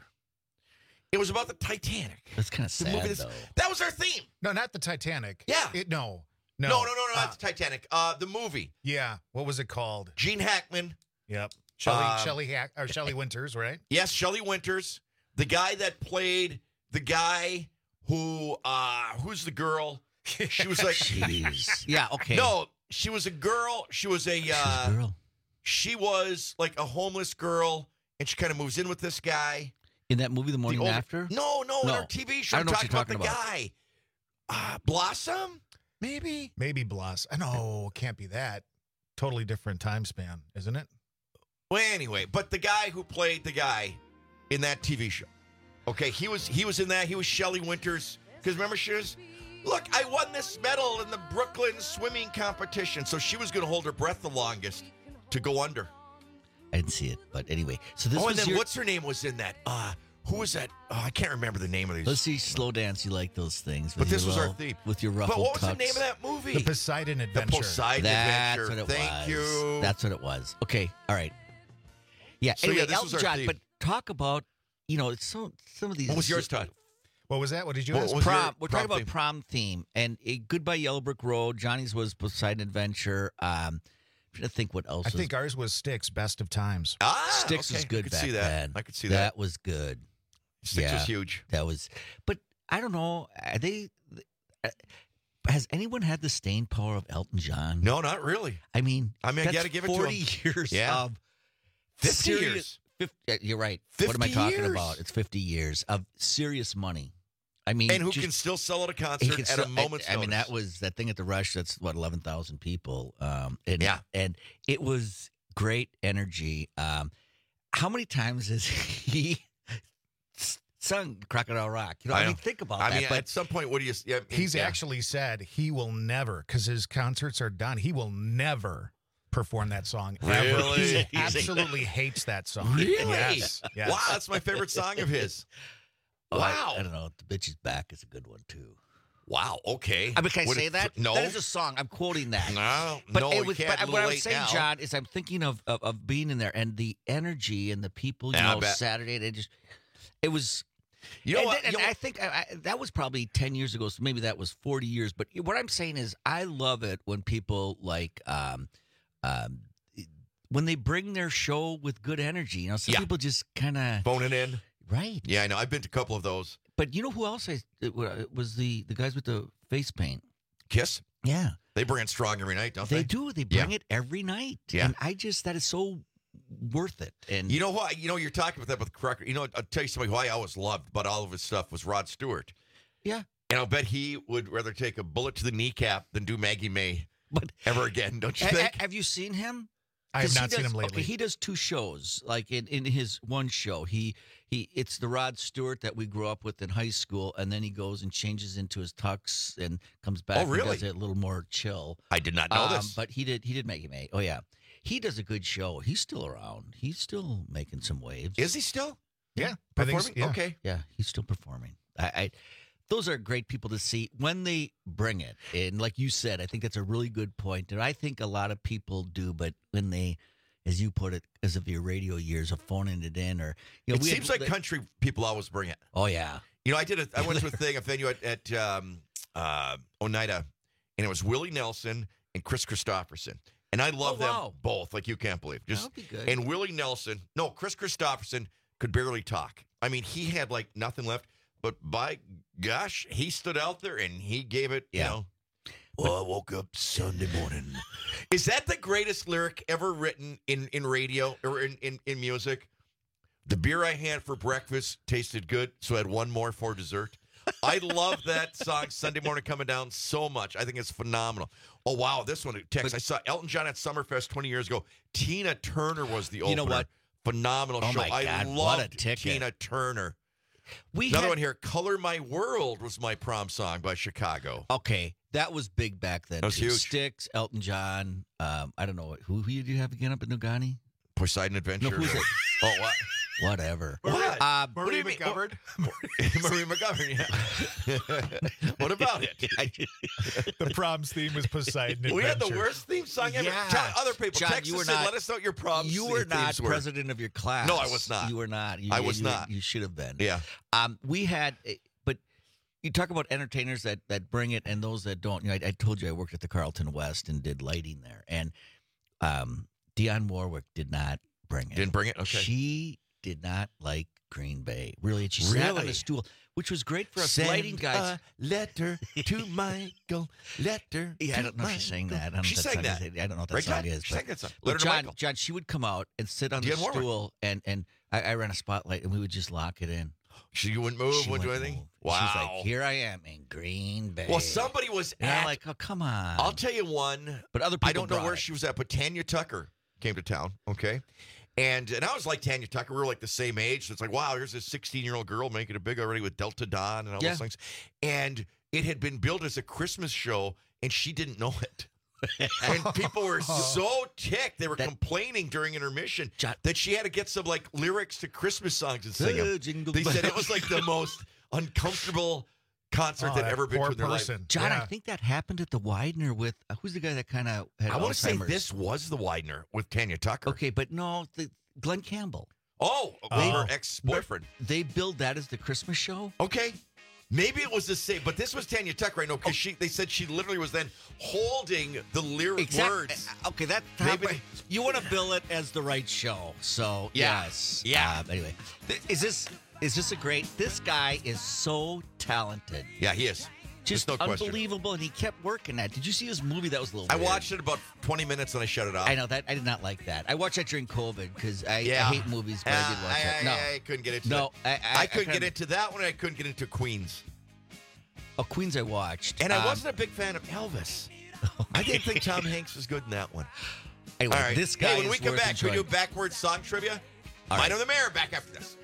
S6: It was about the Titanic.
S14: That's kind of
S6: The
S14: sad,
S6: movie that's-
S14: though.
S6: That was our theme.
S15: No, not the Titanic.
S6: Yeah.
S15: It, no. No.
S6: No, no, no, no,
S15: Uh,
S6: not the Titanic. Uh, the movie.
S15: yeah. What was it called?
S6: Gene Hackman.
S15: Yep. Shelley,
S6: Um,
S15: Shelley, Hack, or Shelley Winters, right?
S6: Yes, Shelley Winters. The guy that played the guy who, uh, who's the girl? She was like,
S14: Jeez. Yeah, okay.
S6: No, she was a girl. She was a, uh,
S14: girl.
S6: she was like a homeless girl, and she kind of moves in with this guy.
S14: In that movie, The Morning
S6: older-
S14: After?
S6: No, no, in
S14: No.
S6: our T V show.
S14: I
S6: I'm
S14: don't know what
S6: talking
S14: you're
S6: about the
S14: talking
S6: guy. Uh, Blossom? Maybe?
S15: Maybe Bloss. I know. Can't be that. Totally different time span, isn't it?
S6: Well, anyway, but the guy who played the guy in that T V show. Okay, he was he was in that. He was Shelley Winters. Because remember, she was, look, I won this medal in the Brooklyn swimming competition. So she was going to hold her breath the longest to go under.
S14: I didn't see it, but anyway. So this
S6: oh,
S14: was
S6: and then
S14: your,
S6: what's her name was in that? Uh, who was that? Oh, I can't remember the name of these.
S14: Let's see, slow dance. You like those things.
S6: But
S14: with
S6: this
S14: your
S6: was our
S14: little-
S6: theme.
S14: With your ruffled
S6: But what was the
S14: tux.
S6: name of that movie?
S15: The Poseidon
S6: The
S15: Adventure.
S6: Poseidon
S14: That's
S6: Adventure.
S14: what it
S6: Thank
S14: was.
S6: you.
S14: That's what it was. Okay, all right. Yeah.
S6: So,
S14: anyway,
S6: yeah, this
S14: Elton
S6: was our
S14: John.
S6: theme.
S14: But talk about, you know, it's so some of these.
S6: What was yours, Todd?
S15: What was that? What did you
S6: What
S15: ask?
S6: was your
S14: Prom. We're
S6: prom
S14: talking about
S6: theme?
S14: prom theme and a Goodbye Yellow Brick Road. Johnny's was Poseidon Adventure. Um, I'm trying to think what else.
S15: I
S14: was,
S15: think ours was Styx, Best of Times.
S6: Ah,
S14: Sticks
S6: okay.
S14: was
S6: I
S14: good
S6: could
S14: back
S6: see that.
S14: then.
S6: I could see
S14: that.
S6: that.
S14: was good.
S6: Sticks
S14: yeah,
S6: was huge.
S14: That was, but I don't know. Are they? Uh, has anyone had the staying power of Elton John?
S6: No, not really.
S14: I mean,
S6: I mean, I
S14: that's
S6: got to give it to
S14: forty
S6: him.
S14: years
S6: Yeah.
S14: of
S6: fifty
S14: serious.
S6: years.
S14: fifty, uh, you're right. What am I
S6: fifty
S14: talking
S6: years.
S14: about? It's fifty years of serious money. I mean,
S6: And who
S14: just-
S6: can still sell at a
S14: he
S6: concert
S14: can
S6: at
S14: still-
S6: a moment's
S14: I, I mean,
S6: notice.
S14: that was that thing at the Rush. That's what eleven thousand people. Um, and,
S6: Yeah.
S14: and it was great energy. Um, how many times has he s- sung Crocodile Rock? You know, I,
S6: know.
S14: mean, think about
S6: I
S14: that.
S6: mean,
S14: but
S6: at some point, what do you? Yeah,
S15: He's
S6: yeah.
S15: actually said he will never, because his concerts are done, he will never perform that song. Ever.
S6: Really?
S15: He absolutely hates that song.
S6: Really?
S15: Yes. yes.
S6: Wow, that's my favorite song of his.
S14: Oh, I-
S6: Wow.
S14: I, don't know. The Bitch Is Back is a good one too.
S6: Wow. Okay.
S14: I mean, can I
S6: Would
S14: say
S6: it-
S14: that?
S6: No.
S14: That is a song. I'm quoting that.
S6: No.
S14: But
S6: no,
S14: it
S6: we
S14: was,
S6: can't.
S14: but
S6: A
S14: what I
S6: little
S14: was
S6: late
S14: saying,
S6: now.
S14: John, is I'm thinking of, of of being in there and the energy and the people. You
S6: Yeah, I
S14: know,
S6: bet.
S14: Saturday they just it was.
S7: You know
S14: and,
S7: what?
S14: And
S7: You know-
S14: I think I, I, that was probably ten years ago, so maybe that was forty years. But what I'm saying is, I love it when people like, um, um, when they bring their show with good energy. You know, some
S7: Yeah.
S14: people just kind of
S7: phone it in.
S14: Right.
S7: Yeah, I know. I've been to a couple of those.
S14: But you know who else I it wa- it was the the guys with the face paint.
S7: Kiss?
S14: Yeah.
S7: They bring it strong every night, don't
S14: They
S7: they?
S14: do. They bring
S7: Yeah.
S14: it every night.
S7: Yeah.
S14: And I just that is so worth it. And
S7: You know what? You know, you're talking about that with Crocker. You know, I'll tell you somebody who I always loved about all of his stuff was Rod Stewart.
S14: Yeah.
S7: And I'll bet he would rather take a bullet to the kneecap than do Maggie May
S14: but,
S7: ever again, don't you
S14: Ha-
S7: think?
S14: ha- have you seen him?
S15: I have
S14: 'Cause he
S15: not seen
S14: does-
S15: him lately.
S14: Okay, he does two shows. Like in, in his one show, he he it's the Rod Stewart that we grew up with in high school, and then he goes and changes into his tux and comes back.
S7: Oh,
S14: and
S7: really?
S14: does it a little more chill.
S7: I did not know
S14: Um,
S7: this.
S14: but he did he did Maggie May. Oh yeah, he does a good show. He's still around. He's still making some waves.
S7: Is he still?
S15: Yeah, I think so,
S7: Performing?
S15: yeah.
S7: Okay.
S14: Yeah, he's still performing. I, I those are great people to see when they bring it. And like you said, I think that's a really good point. And I think a lot of people do, but when they, as you put it, as of your radio years of phoning it in, or you know,
S7: It
S14: we
S7: seems
S14: had,
S7: like country people always bring it.
S14: Oh yeah.
S7: You know, I did a, I went to a thing, a venue at, at um, uh, Oneida, and it was Willie Nelson and Chris Christopherson. And I love
S14: Oh, wow.
S7: them both, like you can't believe. Just
S14: That'll be good.
S7: And Willie Nelson, no, Chris Christopherson could barely talk. I mean, he had like nothing left, but by gosh, he stood out there and he gave it, you
S14: Yeah.
S7: know. Well, I woke up Sunday morning. Is that the greatest lyric ever written in, in radio or in, in, in music? The beer I had for breakfast tasted good, so I had one more for dessert. I love that song, Sunday Morning Coming Down, so much. I think it's phenomenal. Oh, wow, this one, text. I saw Elton John at Summerfest twenty years ago. Tina Turner was the opener.
S14: You know what?
S7: Phenomenal
S14: Oh,
S7: show.
S14: my
S7: I
S14: God, what
S7: loved
S14: a ticket.
S7: Tina Turner.
S14: We
S7: Another
S14: had-
S7: one here, Color My World was my prom song by Chicago.
S14: Okay, that was big back then.
S7: That was
S14: too.
S7: huge.
S14: Styx, Elton John. Um, I don't know who who did you have again up in Nugani?
S7: Poseidon Adventure.
S14: No, who's it?
S7: Oh, what?
S14: Whatever.
S7: What?
S14: Uh,
S7: What do you mean?
S15: McGovern?
S7: Marie McGovern, yeah. What about it?
S15: The prom's theme was Poseidon
S7: We had the
S15: Adventure.
S7: worst theme song ever.
S14: Yeah.
S7: John, other people,
S14: John,
S7: text
S14: you were
S7: us and
S14: not-
S7: let us know what your proms
S14: You were
S7: themes
S14: not
S7: were.
S14: president of your class.
S7: No, I was not.
S14: You were not. You,
S7: I was
S14: you-
S7: not.
S14: You should have been.
S7: Yeah.
S14: Um, we had, but you talk about entertainers that that bring it and those that don't. You know, I, I told you I worked at the Carlton West and did lighting there, and um, Dionne Warwick did not bring it.
S7: Didn't bring it? Okay.
S14: She did not like Green Bay. Really, and she sat on
S7: Really?
S14: a stool, which was great for us
S7: Send
S14: lighting guys.
S7: a letter to Michael. Letter.
S14: Yeah, I
S7: to
S14: don't know if she sang
S7: Michael.
S14: that. I don't know
S7: She
S14: if
S7: sang
S14: song
S7: that.
S14: is- I don't know what that
S7: Right,
S14: song
S7: John?
S14: is.
S7: She
S14: but-
S7: sang that song.
S14: but
S7: Letter to
S14: John,
S7: Michael.
S14: John, she would come out and sit on the
S7: Dionne Warwick.
S14: stool, and and I, I ran a spotlight, and we would just lock it in.
S7: So you wouldn't move,
S14: She
S7: wouldn't do
S14: wouldn't
S7: anything?
S14: move.
S7: Wow.
S14: She's like, here I am in Green Bay.
S7: Well, somebody was
S14: And I'm
S7: at.
S14: like, oh, come on.
S7: I'll tell you one.
S14: But other people
S7: I don't know
S14: brought
S7: where
S14: it.
S7: she was at, but Tanya Tucker came to town. Okay. And and I was like Tanya Tucker. We were like the same age. So it's like, wow, here's this sixteen-year-old girl making it big already with Delta Dawn and all
S14: Yeah.
S7: those things. And it had been billed as a Christmas show, and she didn't know it. And people were so ticked. They were
S14: That-
S7: complaining during intermission
S14: John-
S7: that she had to get some like lyrics to Christmas songs and sing
S14: Oh,
S7: them.
S14: jingle
S7: They said it
S14: bells.
S7: was like the most uncomfortable concert
S15: Oh,
S7: that
S15: that
S7: ever been
S15: poor
S7: to in their life.
S15: person.
S14: John, I
S15: Yeah.
S14: think that happened at the Widener with uh, who's the guy that kind of had
S7: I want to say
S14: Alzheimer's?
S7: this was the Widener with Tanya Tucker.
S14: Okay, but no, the, Glenn Campbell.
S7: Oh,
S15: Oh.
S7: her ex-boyfriend.
S14: They billed that as the Christmas show.
S7: Okay. Maybe it was the same, but this was Tanya Tucker, I know, because she they said she literally was then holding the lyric
S14: Exact-
S7: words.
S14: uh, Okay, that
S7: Maybe-
S14: Maybe you want to bill it as the right show. So
S7: Yeah.
S14: yes,
S7: Yeah.
S14: Uh, anyway, th- is this is this a great? This guy is so talented.
S7: Yeah, he is.
S14: Just
S7: There's no question.
S14: unbelievable, and he kept working at. Did you see his movie? That was a little.
S7: I
S14: weird.
S7: watched it about twenty minutes and I shut it off.
S14: I know that I did not like that. I watched that during COVID because I,
S7: Yeah.
S14: I hate movies, but I did watch
S7: I,
S14: it. No,
S7: I, I couldn't get into
S14: no,
S7: that.
S14: I, I,
S7: I couldn't
S14: kinda-
S7: get into that one. And I couldn't get into Queens.
S14: Oh, Queens, I watched,
S7: And I
S14: Um,
S7: wasn't a big fan of Elvis. I didn't think Tom Hanks was good in that one.
S14: Anyway,
S7: All right.
S14: this guy
S7: hey, when
S14: is
S7: we come
S14: worth
S7: back, can we do
S14: enjoying.
S7: backwards song trivia?
S14: All
S7: Mind
S14: right.
S7: of the Mayor, back after this.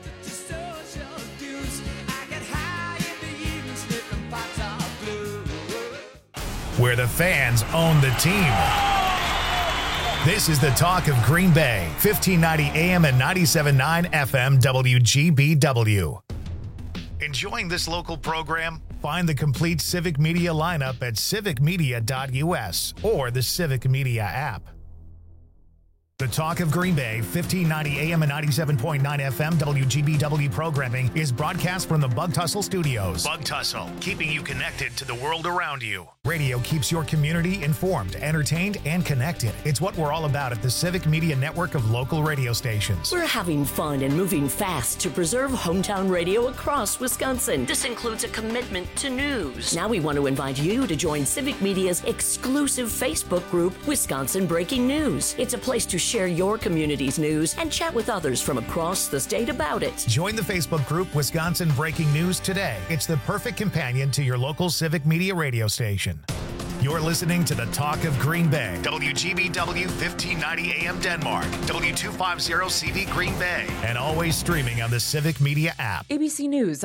S2: Where the fans own the team. This is the talk of Green Bay, fifteen ninety A M and ninety-seven point nine F M W G B W. Enjoying this local program? Find the complete Civic Media lineup at civic media dot U S or the Civic Media app. The Talk of Green Bay, fifteen ninety A M and ninety-seven point nine F M W G B W programming is broadcast from the Bug Tussle Studios. Bug Tussle, keeping you connected to the world around you. Radio keeps your community informed, entertained, and connected. It's what we're all about at the Civic Media Network of local radio stations.
S8: We're having fun and moving fast to preserve hometown radio across Wisconsin. This includes a commitment to news. Now we want to invite you to join Civic Media's exclusive Facebook group, Wisconsin Breaking News. It's a place to share your community's news and chat with others from across the state about it.
S2: Join the Facebook group Wisconsin Breaking News today. It's the perfect companion to your local Civic Media radio station. You're listening to the Talk of Green Bay, W G B W fifteen ninety A M Denmark, W two fifty C V Green Bay, and always streaming on the Civic Media app.
S10: A B C News